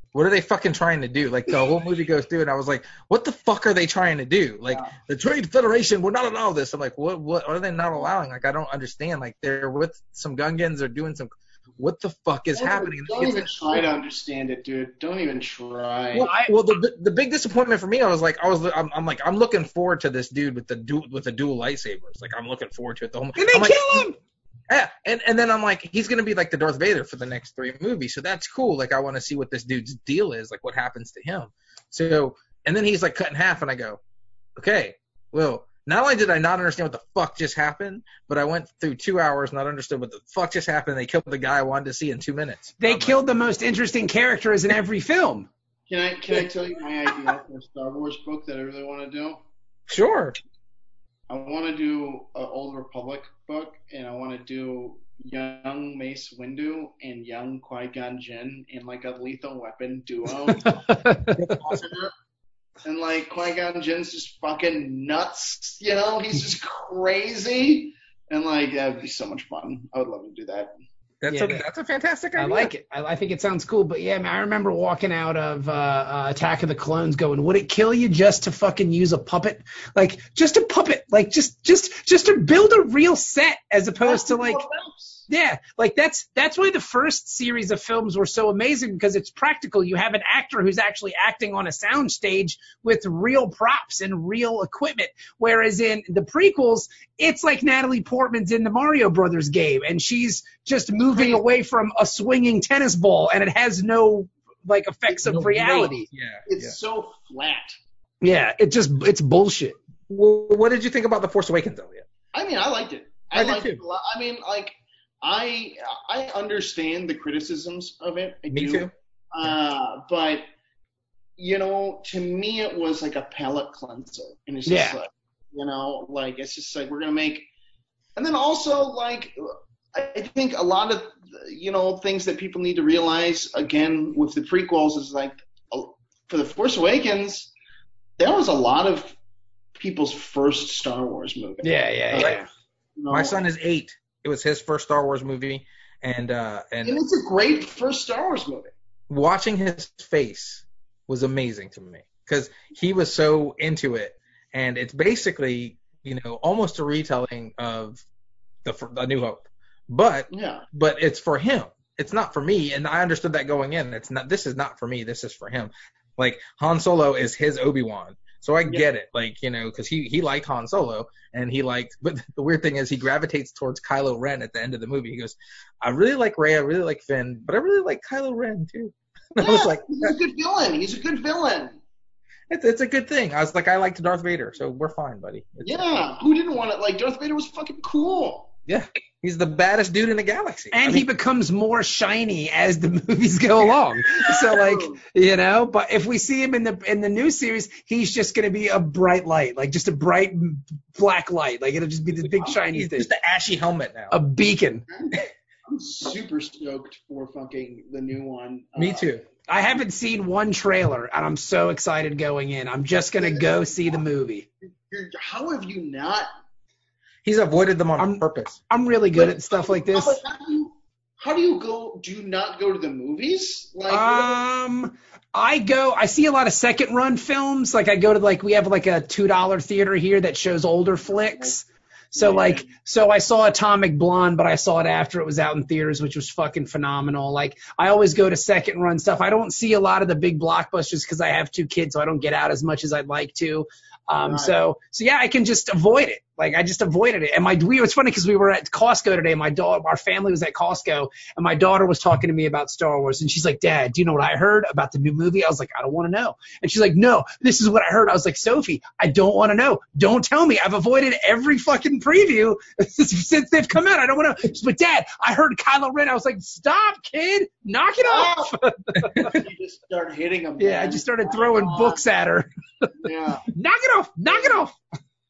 What are they fucking trying to do? Like, the whole movie goes through, and I was like, what the fuck are they trying to do? Like, yeah. The Trade Federation will not allow this. I'm like, what, what are they not allowing? Like, I don't understand. Like, they're with some Gungans or doing some, what the fuck is don't happening? Even, don't it's even like, try to understand it, dude. Don't even try. Well, I, well the the big disappointment for me, I was like, I was, I'm, I'm like, I'm looking forward to this dude with the dual, with the dual lightsabers. Like, I'm looking forward to it. The whole, and they I'm kill like, him! Yeah, and, and then I'm like, he's going to be like the Darth Vader for the next three movies, so that's cool. Like, I want to see what this dude's deal is, like what happens to him. So, and then he's like cut in half, and I go, okay, well, not only did I not understand what the fuck just happened, but I went through two hours and I understood what the fuck just happened. They killed the guy I wanted to see in two minutes. They I'm killed like, the most interesting characters in every film. Can I can I tell you my idea for a Star Wars book that I really want to do? Sure. I want to do an Old Republic book, and I want to do young Mace Windu and young Qui-Gon Jinn in like a Lethal Weapon duo. And like Qui-Gon Jinn's just fucking nuts, you know? He's just crazy. And like that would be so much fun. I would love to do that. That's yeah, a that, that's a fantastic idea. I like it. I, I think it sounds cool. But yeah, man, I remember walking out of uh, uh, Attack of the Clones going, would it kill you just to fucking use a puppet? Like just a puppet. Like just just just to build a real set as opposed to like yeah, like that's that's why the first series of films were so amazing, because it's practical. You have an actor who's actually acting on a soundstage with real props and real equipment. Whereas in the prequels, it's like Natalie Portman's in the Mario Brothers game, and she's just moving away from a swinging tennis ball, and it has no like effects of reality. Yeah, it's yeah. so flat. Yeah, it just it's bullshit. Well, what did you think about The Force Awakens, Elliot? I mean, I liked it. I, I liked did it a lot. I mean, like. I I understand the criticisms of it. I me do. too. Uh, but you know, to me, it was like a palate cleanser, and it's just yeah. like, you know, like it's just like we're gonna make, and then also like I think a lot of you know things that people need to realize again with the prequels is like for the Force Awakens, that was a lot of people's first Star Wars movie. Yeah, yeah, yeah. yeah. You know? My son is eight. It was his first Star Wars movie, and uh, and, and it's a great first Star Wars movie. Watching his face was amazing to me because he was so into it, and it's basically you know almost a retelling of the A New Hope, but yeah, but it's for him. It's not for me, and I understood that going in. It's not. This is not for me. This is for him. Like Han Solo is his Obi-Wan. So I get yeah. it, like, you know, because he, he liked Han Solo, and he liked, but the weird thing is he gravitates towards Kylo Ren at the end of the movie. He goes, I really like Rey, I really like Finn, but I really like Kylo Ren, too. Yeah, I was like, he's a good villain. He's a good villain. It's it's a good thing. I was like, I liked Darth Vader, so we're fine, buddy. It's yeah, who didn't want it? Like, Darth Vader was fucking cool. Yeah, he's the baddest dude in the galaxy. And I mean, he becomes more shiny as the movies go along. So, like, you know, but if we see him in the in the new series, he's just going to be a bright light, like just a bright black light. Like, it'll just be this big shiny he's thing. Just an ashy helmet now. A beacon. I'm super stoked for fucking the new one. Me uh, too. I haven't seen one trailer, and I'm so excited going in. I'm just going to go see the movie. You're, how have you not? He's avoided them on I'm, purpose. I'm really good at stuff like this. How do you, how do you go? Do you not go to the movies? Like, um, I go. I see a lot of second run films. Like I go to like we have like a two dollar theater here that shows older flicks. So like, so I saw Atomic Blonde, but I saw it after it was out in theaters, which was fucking phenomenal. Like, I always go to second run stuff. I don't see a lot of the big blockbusters because I have two kids, so I don't get out as much as I'd like to. Um, right. so, so yeah, I can just avoid it. Like, I just avoided it. And my, we, it's funny because we were at Costco today. My daughter, our family was at Costco, and my daughter was talking to me about Star Wars. And she's like, Dad, do you know what I heard about the new movie? I was like, I don't want to know. And she's like, no, this is what I heard. I was like, Sophie, I don't want to know. Don't tell me. I've avoided every fucking preview since they've come out. I don't want to. She's like, Dad, I heard Kylo Ren. I was like, stop, kid. Knock it off. You just start hitting them. Yeah, I just started throwing oh, books at her. Yeah. Knock it off. Knock it off.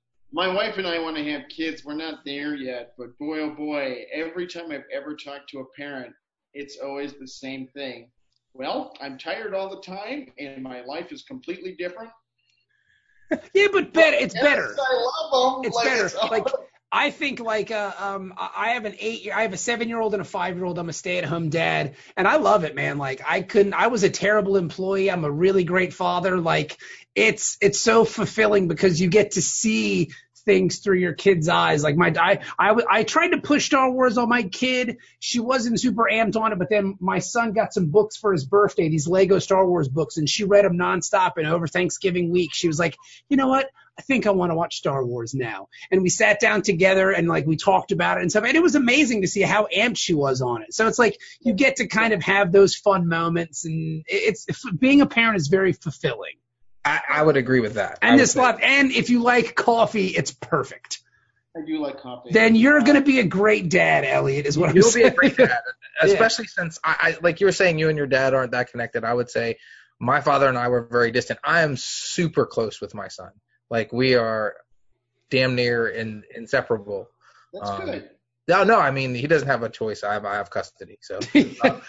My wife and I want to have kids. We're not there yet, but boy, oh boy, every time I've ever talked to a parent, it's always the same thing. Well, I'm tired all the time, and my life is completely different. Yeah, but better. It's yes, better. I love them. It's like, better. It's like I think like uh, um I have an eight year I have a seven year old and a five year old. I'm a stay at home dad and I love it, man. Like I couldn't I was a terrible employee. I'm a really great father. Like it's it's so fulfilling because you get to see things through your kid's eyes. Like my I, I I tried to push Star Wars on my kid. She wasn't super amped on it, but then my son got some books for his birthday, these Lego Star Wars books, and she read them nonstop. And over Thanksgiving week, she was like, you know what? I think I want to watch Star Wars now. And we sat down together and like we talked about it and stuff. And it was amazing to see how amped she was on it. So it's like you get to kind of have those fun moments, and it's being a parent is very fulfilling. I, I would agree with that. And this lot, and if you like coffee, it's perfect. I do like coffee. Then you're going to be a great dad, Elliot, is what I'm You'll saying. be a great dad, especially yeah. since, I, I like you were saying, you and your dad aren't that connected. I would say my father and I were very distant. I am super close with my son. Like, we are damn near in, inseparable. That's um, good. No, no, I mean, he doesn't have a choice. I have, I have custody, so um,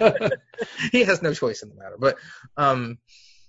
he has no choice in the matter. But um,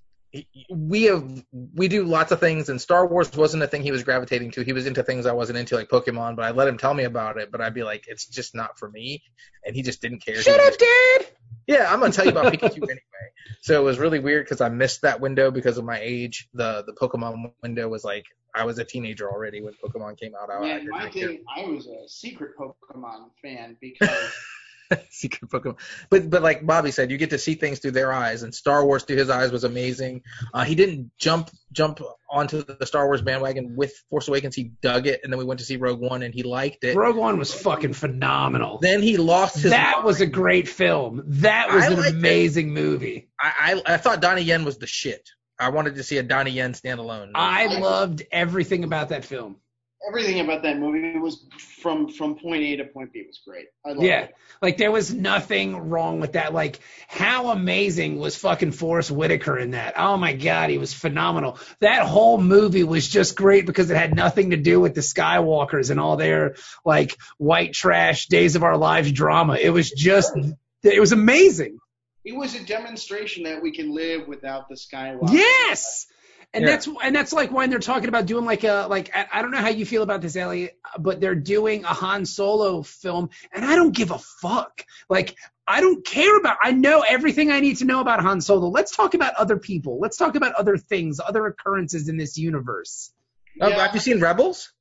we have we do lots of things, and Star Wars wasn't a thing he was gravitating to. He was into things I wasn't into, like Pokemon, but I let him tell me about it, but I'd be like, it's just not for me, and he just didn't care. Shut up, just, Dad! Yeah, I'm going to tell you about Pikachu anyway. So it was really weird because I missed that window because of my age. The the Pokemon window was like, I was a teenager already when Pokemon came out. I, yeah, I my thing, I was a secret Pokemon fan because secret Pokemon. But but like Bobby said, you get to see things through their eyes, and Star Wars through his eyes was amazing. Uh, he didn't jump jump onto the Star Wars bandwagon with Force Awakens. He dug it, and then we went to see Rogue One, and he liked it. Rogue One was fucking phenomenal. Then he lost his That mind. was a great film. That was I an amazing it. movie. I, I I thought Donnie Yen was the shit. I wanted to see a Donnie Yen standalone. I loved everything about that film. Everything about that movie was from from point A to point B was great. I loved yeah, it. Like there was nothing wrong with that. Like how amazing was fucking Forrest Whitaker in that? Oh my God, he was phenomenal. That whole movie was just great because it had nothing to do with the Skywalkers and all their like white trash Days of Our Lives drama. It was just, it was amazing. It was a demonstration that we can live without the Skywalker. Yes. And yeah. that's and that's like when they're talking about doing like a like I, I don't know how you feel about this, Elliot, but they're doing a Han Solo film, and I don't give a fuck. Like I don't care about. I know everything I need to know about Han Solo. Let's talk about other people. Let's talk about other things, other occurrences in this universe. Oh, Yeah. have you seen Rebels?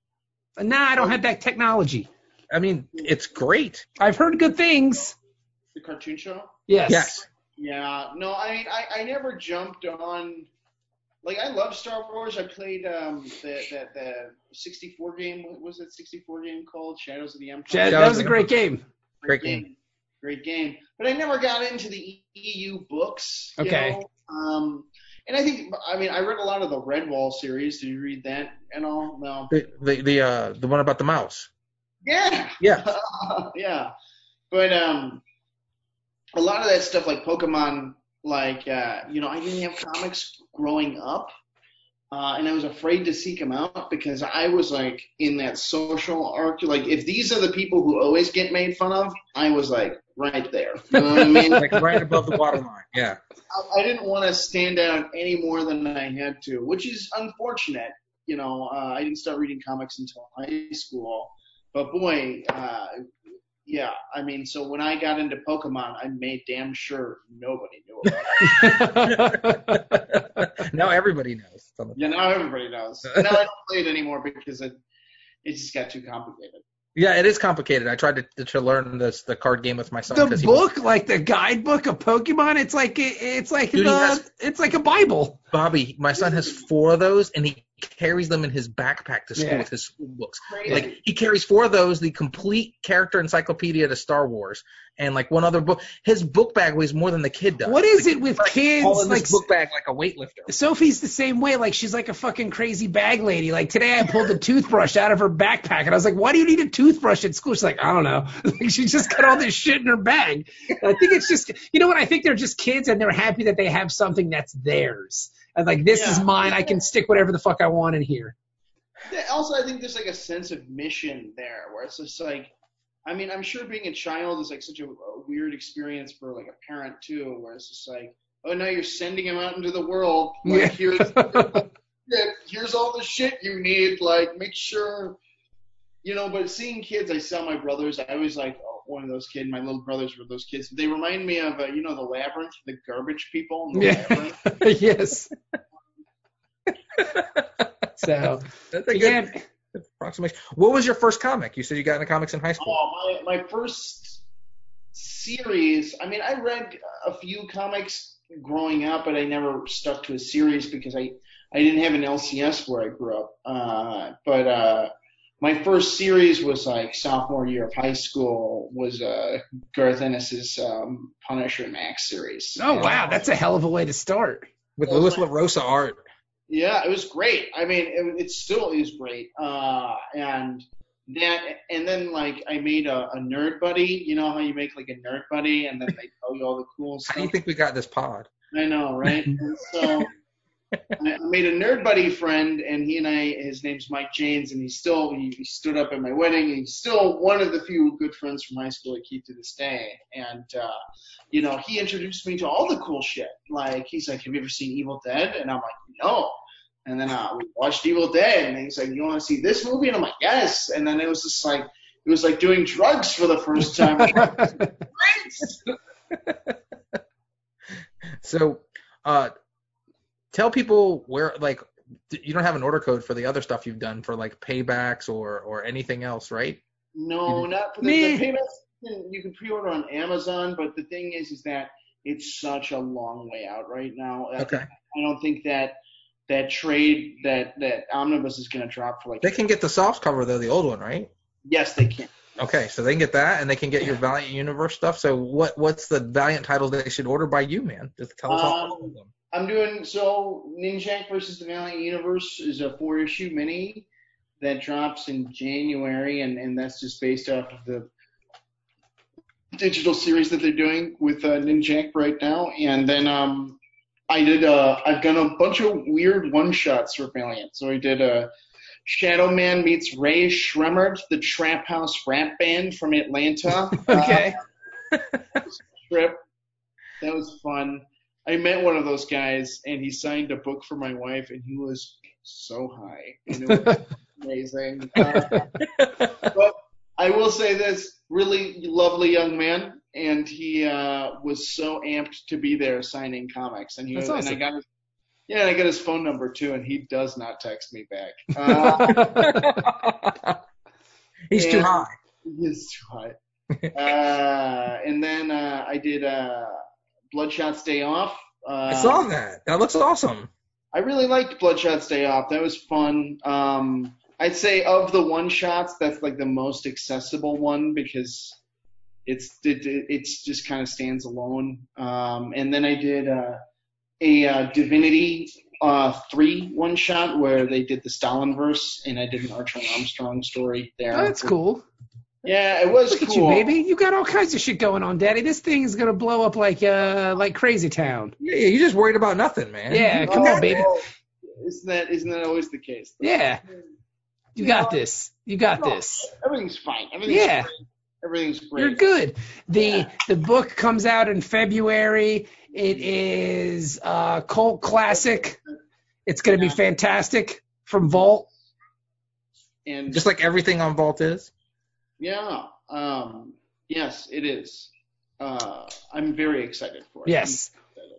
Nah, I don't have that technology. I mean, it's great. I've heard good things. The cartoon show? Yes. Yes. Yeah. No, I mean, I, I never jumped on. Like, I love Star Wars. I played um, the, the the sixty-four game. What was that sixty-four game called? Shadows of the Empire. That, that was a great game. Great game. Great game. But I never got into the E U books. You Okay. know? Um, and I think, I mean, I read a lot of the Redwall series. Did you read that and all? No. The the the, uh, the one about the mouse. Yeah. Yeah. yeah. But um, a lot of that stuff, like Pokemon, like, uh, you know, I didn't have comics growing up. Uh, and I was afraid to seek them out because I was like in that social arc. Like, if these are the people who always get made fun of, I was like right there. You know what I mean? Like right above the waterline. Yeah. I, I didn't want to stand out any more than I had to, which is unfortunate. You know, uh, I didn't start reading comics until high school. But boy, uh, yeah, I mean, so when I got into Pokemon, I made damn sure nobody knew about it. Now everybody knows. Yeah, now everybody knows. Now I don't play it anymore because it it just got too complicated. Yeah, it is complicated. I tried to to learn this the card game with my son. The he book, was, like the guidebook of Pokemon, it's like it's like Dude, the, has, it's like a Bible. Bobby, my son has four of those, and he carries them in his backpack to school Yeah. with his school books. Crazy. Like he carries four of those, the complete character encyclopedia to Star Wars, and like one other book. His book bag weighs more than the kid does. What is like, it with like, kids? All in Like this book bag like a weightlifter. Sophie's the same way. Like she's like a fucking crazy bag lady. Like today I pulled a toothbrush out of her backpack and I was like, why do you need a toothbrush at school? She's like, I don't know. Like she just got all this shit in her bag. And I think it's just, you know what? I think they're just kids and they're happy that they have something that's theirs. And like, this Yeah. is mine. I can stick whatever the fuck I want in here. Yeah, also, I think there's like a sense of mission there, where it's just like, I mean, I'm sure being a child is like such a, a weird experience for like a parent too, where it's just like, oh, now you're sending him out into the world. Like, Yeah. here's here's all the shit you need. Like, make sure you know, but seeing kids, I saw my brothers. I was like oh, one of those kids. My little brothers were those kids. They remind me of, uh, you know, the Labyrinth, the garbage people in the Yeah. Labyrinth. Yes. So, That's a good yeah. approximation. What was your first comic? You said you got into comics in high school. Oh, my, my first series, I mean, I read a few comics growing up, but I never stuck to a series because I, I didn't have an L C S where I grew up. Uh, but uh, my first series was like sophomore year of high school was uh, Garth Ennis's um, Punisher Max series. Oh, wow. That's a hell of a way to start. With Louis LaRosa art. Yeah, it was great. I mean, it, it still is great. Uh, and that, and then like I made a, a nerd buddy. You know how you make like a nerd buddy, and then they tell you all the cool stuff. How do you think we got this pod? I know, right? And so I made a nerd buddy friend, and he and I, his name's Mike Janes, and he still he, he stood up at my wedding. And he's still one of the few good friends from high school I keep to this day. And uh, you know, he introduced me to all the cool shit. Like he's like, "Have you ever seen Evil Dead?" And I'm like, "No." And then uh, we watched Evil Dead, and he's like, "You want to see this movie?" And I'm like, "Yes." And then it was just like, it was like doing drugs for the first time. So, uh, tell people where, like, you don't have an order code for the other stuff you've done for like paybacks or or anything else, right? No, not for the, the paybacks. You can pre-order on Amazon, but the thing is, is that it's such a long way out right now. Okay. I don't think that. That trade that that Omnibus is going to drop for like. They can get the soft cover though, the old one, right? Yes, they can. Okay, so they can get that, and they can get your Valiant Universe stuff. So what what's the Valiant titles they should order by you, man? Just tell us all Um, of them. I'm doing so. Ninjak versus the Valiant Universe is a four issue mini that drops in January, and and that's just based off of the digital series that they're doing with uh, Ninjak right now, and then um. I did. Uh, I've done a bunch of weird one-shots for Valiant. So I did a uh, Shadow Man meets Ray Shremmerd, the Trap House rap band from Atlanta. Okay. Uh, trip. That was fun. I met one of those guys, and he signed a book for my wife, and he was so high. And it was amazing. Uh, but I will say this: really lovely young man. And he uh, was so amped to be there signing comics, and he That's was, awesome. and I got his, yeah, and I got his phone number too, and he does not text me back. Uh, He's too high. He's too high. uh, and then uh, I did uh, Bloodshot's Day Off. Uh, I saw that. That looks awesome. I really liked Bloodshot's Day Off. That was fun. Um, I'd say of the one shots, that's like the most accessible one because. It's it, it's just kind of stands alone. Um, and then I did uh, a uh, Divinity uh, three one shot where they did the Stalinverse, and I did an Archer Armstrong story there. Oh, that's cool. Yeah, it was Look cool. at you, baby. You got all kinds of shit going on, Daddy. This thing is gonna blow up like uh like Crazy Town. Yeah, you're just worried about nothing, man. Yeah, come Oh, on, baby. Isn't that isn't that always the case? Though? Yeah. You got this. You got No, this. Everything's fine. Everything's Yeah. great. Everything's great. You're good. The Yeah. the book comes out in February. It is a cult classic. It's going to be Yeah. fantastic from Vault. And Just like everything on Vault is. yeah, um, yes, it is. Uh, I'm very excited for it. Yes.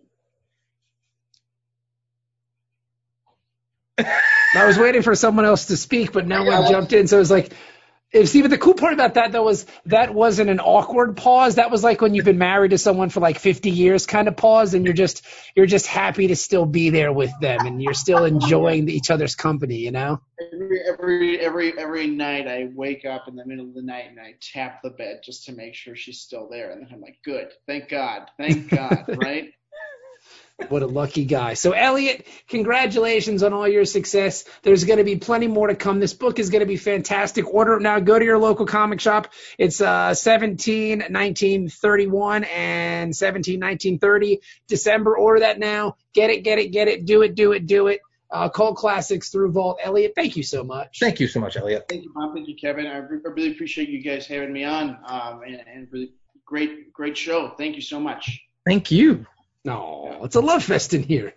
I'm excited. I was waiting for someone else to speak, but no Yeah, one I jumped in. So it was like, if, see, but the cool part about that, though, was that wasn't an awkward pause. That was like when you've been married to someone for like fifty years kind of pause, and you're just you're just happy to still be there with them, and you're still enjoying each other's company, you know? Every every every every night I wake up in the middle of the night and I tap the bed just to make sure she's still there, and then I'm like, good, thank God, thank God, right? What a lucky guy. So, Elliot, congratulations on all your success. There's going to be plenty more to come. This book is going to be fantastic. Order it now. Go to your local comic shop. It's uh, seventeen nineteen thirty-one and seventeen nineteen thirty. December. Order that now. Get it, get it, get it. Do it, do it, do it. Uh, Cult Classics through Vault. Elliot, thank you so much. Thank you so much, Elliot. Thank you, Bob. Thank you, Kevin. I, re- I really appreciate you guys having me on, um, and, and really great great show. Thank you so much. Thank you. No, it's a love fest in here.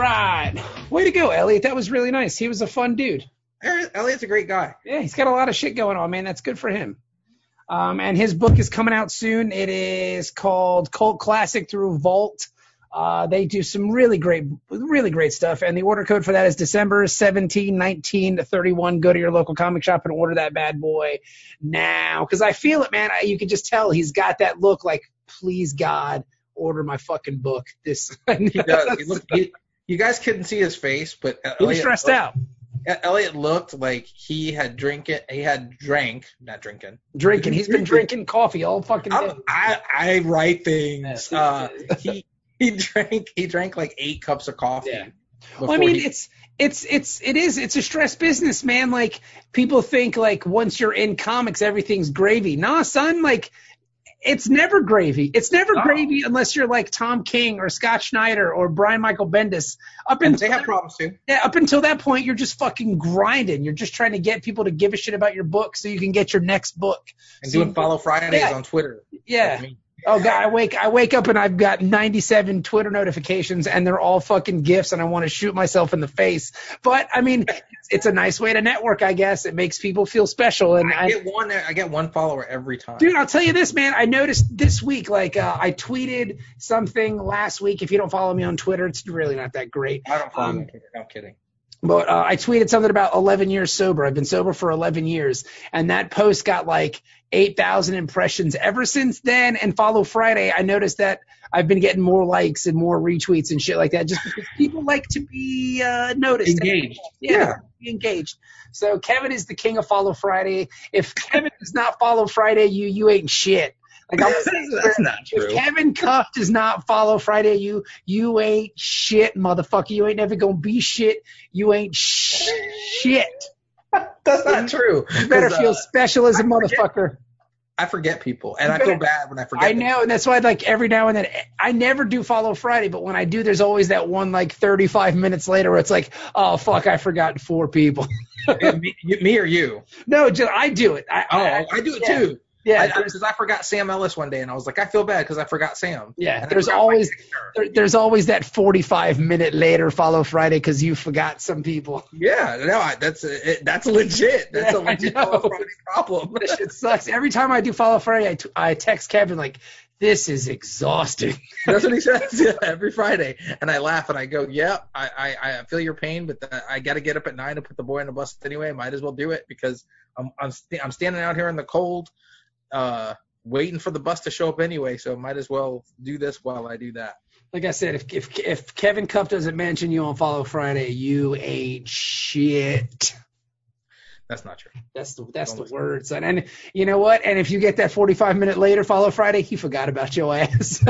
right. Way to go, Elliot. That was really nice. He was a fun dude. Elliot's a great guy. Yeah, he's got a lot of shit going on, man. That's good for him. Um, and his book is coming out soon. It is called Cult Classic Through Vault. Uh, they do some really great, really great stuff. And the order code for that is December seventeenth, nineteen thirty-one. Go to your local comic shop and order that bad boy now. Because I feel it, man. I, you can just tell he's got that look like, please, God, order my fucking book. This he does. He looked, he, you guys couldn't see his face, but he was Elliot stressed looked, out. Elliot looked like he had drink it. He had drank, not drinking. Drinking. He's been drinking coffee all fucking day. I'm, I I write things. Uh, he he drank. He drank like eight cups of coffee. Yeah. Well, I mean, he, it's it's it's it is it's a stress business, man. Like people think like once you're in comics, everything's gravy. Nah, son. Like. It's never gravy. It's never oh. gravy unless you're like Tom King or Scott Schneider or Brian Michael Bendis. Up and until they have problems too. Yeah, up until that point, you're just fucking grinding. You're just trying to get people to give a shit about your book so you can get your next book. And so doing follow Fridays yeah. on Twitter. Yeah. Like oh god, I wake I wake up and I've got ninety-seven Twitter notifications and they're all fucking gifs and I want to shoot myself in the face. But I mean, it's a nice way to network, I guess. It makes people feel special. And I get I, one I get one follower every time. Dude, I'll tell you this, man. I noticed this week, like uh, I tweeted something last week. If you don't follow me on Twitter, it's really not that great. I don't follow um, me on Twitter. No, I'm kidding. But uh, I tweeted something about eleven years sober. I've been sober for eleven years. And that post got like eight thousand impressions ever since then. And Follow Friday, I noticed that I've been getting more likes and more retweets and shit like that just because people like to be uh, noticed. Engaged. Yeah, yeah. Be engaged. So Kevin is the king of Follow Friday. If Kevin does not follow Friday you, you ain't shit. Like I'm saying, that's not true. If Kevin Cuff does not follow Friday you, you ain't shit, motherfucker. You ain't never gonna be shit. You ain't sh- shit. That's not true. You better feel uh, special as a I motherfucker. Forget, I forget people, and I feel bad when I forget. I know, and that's why, like, every now and then, I never do Follow Friday, but when I do, there's always that one, like, thirty-five minutes later where it's like, oh, fuck, I forgot four people. me, me or you? No, just, I do it. I, oh, I, I do it, yeah. too. Yeah, because I, I, I forgot Sam Ellis one day, and I was like, I feel bad because I forgot Sam. Yeah, there's always there, there's always that forty-five minute later Follow Friday because you forgot some people. Yeah, no, I, that's it, that's legit. That's yeah, a legit Follow Friday problem. That shit sucks. Every time I do Follow Friday, I, t- I text Kevin like, this is exhausting. That's what he says yeah, every Friday, and I laugh and I go, yeah, I I, I feel your pain, but the, I got to get up at nine to put the boy on the bus anyway. Might as well do it because I'm I'm, st- I'm standing out here in the cold. Uh, waiting for the bus to show up anyway, so might as well do this while I do that. Like I said, if if if Kevin Cuff doesn't mention you on Follow Friday, you ain't shit. That's not true. That's the that's Don't the words. And, and you know what? And if you get that forty-five minute later Follow Friday, he forgot about your ass.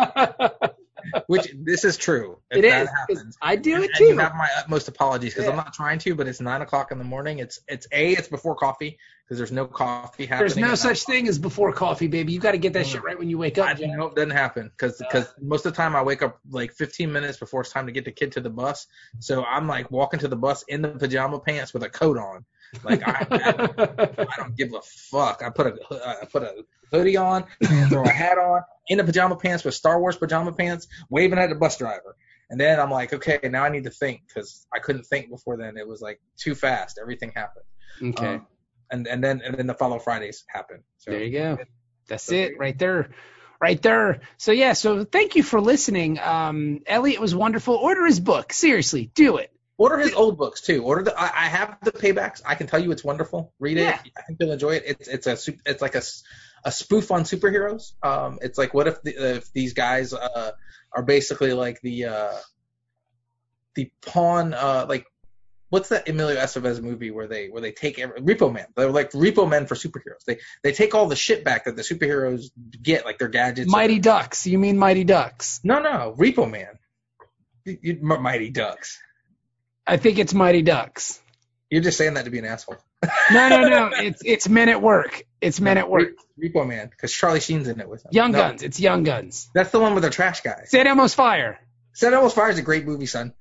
Which this is true. If it that is. Happens. I do it I too. I have my utmost apologies because yeah. I'm not trying to, but it's nine o'clock in the morning. It's it's a it's before coffee because there's no coffee happening. There's no such thing as before coffee, baby. You got to get that shit right when you wake up. I know it doesn't happen because because uh, most of the time I wake up like fifteen minutes before it's time to get the kid to the bus. So I'm like walking to the bus in the pajama pants with a coat on. Like I, I, I don't give a fuck. I put a I put a hoodie on, throw a hat on, in the pajama pants with Star Wars pajama pants, waving at the bus driver. And then I'm like, okay, now I need to think because I couldn't think before then. It was like too fast. Everything happened. Okay. Um, and and then and then the Follow Fridays happened. So there you go. That's so it right there. Right there. So yeah. So thank you for listening. Um, Elliot was wonderful. Order his book. Seriously, do it. Order his old books too. Order the. I, I have the paybacks. I can tell you it's wonderful. Read it. Yeah. I think you'll enjoy it. It's it's a it's like a, a spoof on superheroes. Um, it's like what if the, if these guys uh are basically like the uh the pawn uh like what's that Emilio Estevez movie where they where they take every, Repo Man. They're like Repo Men for superheroes. They they take all the shit back that the superheroes get, like their gadgets. Mighty or, Ducks. You mean Mighty Ducks? No, no, Repo Man. You, you, Mighty Ducks. I think it's Mighty Ducks. You're just saying that to be an asshole. no, no, no. It's it's Men at Work. It's Men at Work. Repo Man, because Charlie Sheen's in it with him. Young no. Guns. It's Young Guns. That's the one with the trash guy. San Elmo's Fire. San Elmo's Fire is a great movie, son.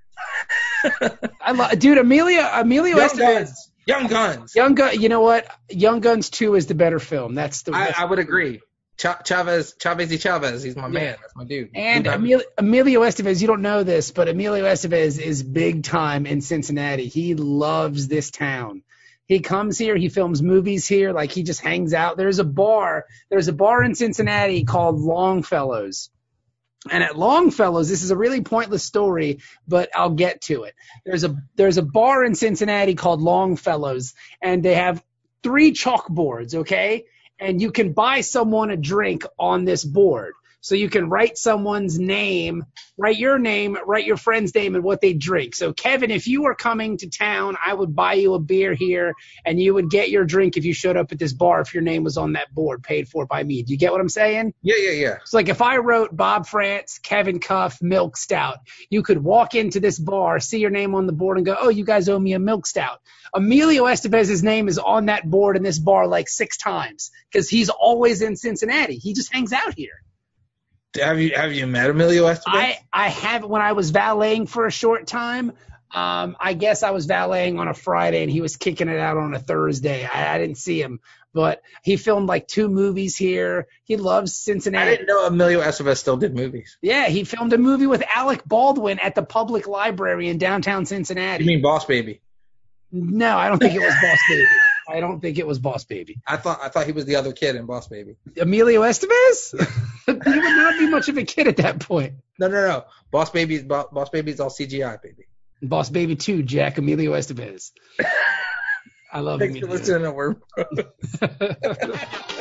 I love, dude. Emilio Emilio Young Estevez. Guns. Young Guns. Young Gun. You know what? Young Guns two is the better film. That's the. I, I would agree. Ch- Chavez, Chavez y Chavez. He's my yeah. man. That's my dude. And Emilio, Emilio Estevez, you don't know this, but Emilio Estevez is big time in Cincinnati. He loves this town. He comes here. He films movies here. Like, he just hangs out. There's a bar. There's a bar in Cincinnati called Longfellows. And at Longfellows, this is a really pointless story, but I'll get to it. There's a there's a bar in Cincinnati called Longfellows, and they have three chalkboards, okay? And you can buy someone a drink on this board. So you can write someone's name, write your name, write your friend's name, and what they drink. So, Kevin, if you were coming to town, I would buy you a beer here, and you would get your drink if you showed up at this bar if your name was on that board, paid for by me. Do you get what I'm saying? Yeah, yeah, yeah. So, like, if I wrote Bob France, Kevin Cuff, Milk Stout, you could walk into this bar, see your name on the board, and go, oh, you guys owe me a Milk Stout. Emilio Estevez's name is on that board in this bar like six times because he's always in Cincinnati. He just hangs out here. Have you have you met Emilio Estevez? I, I have. When I was valeting for a short time, um, I guess I was valeting on a Friday and he was kicking it out on a Thursday. I, I didn't see him, but he filmed like two movies here. He loves Cincinnati. I didn't know Emilio Estevez still did movies. Yeah, he filmed a movie with Alec Baldwin at the public library in downtown Cincinnati. You mean Boss Baby? No, I don't think it was Boss Baby. I don't think it was Boss Baby. I thought I thought he was the other kid in Boss Baby. Emilio Estevez? He would not be much of a kid at that point. No, no, no. Boss Baby's Boss Baby's all C G I, baby. Boss Baby two, Jack Emilio Estevez. I love Thanks Emilio. for listening to Word Bros.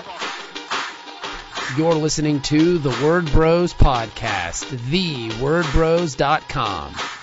You're listening to the Word Bros podcast, the word bros dot com.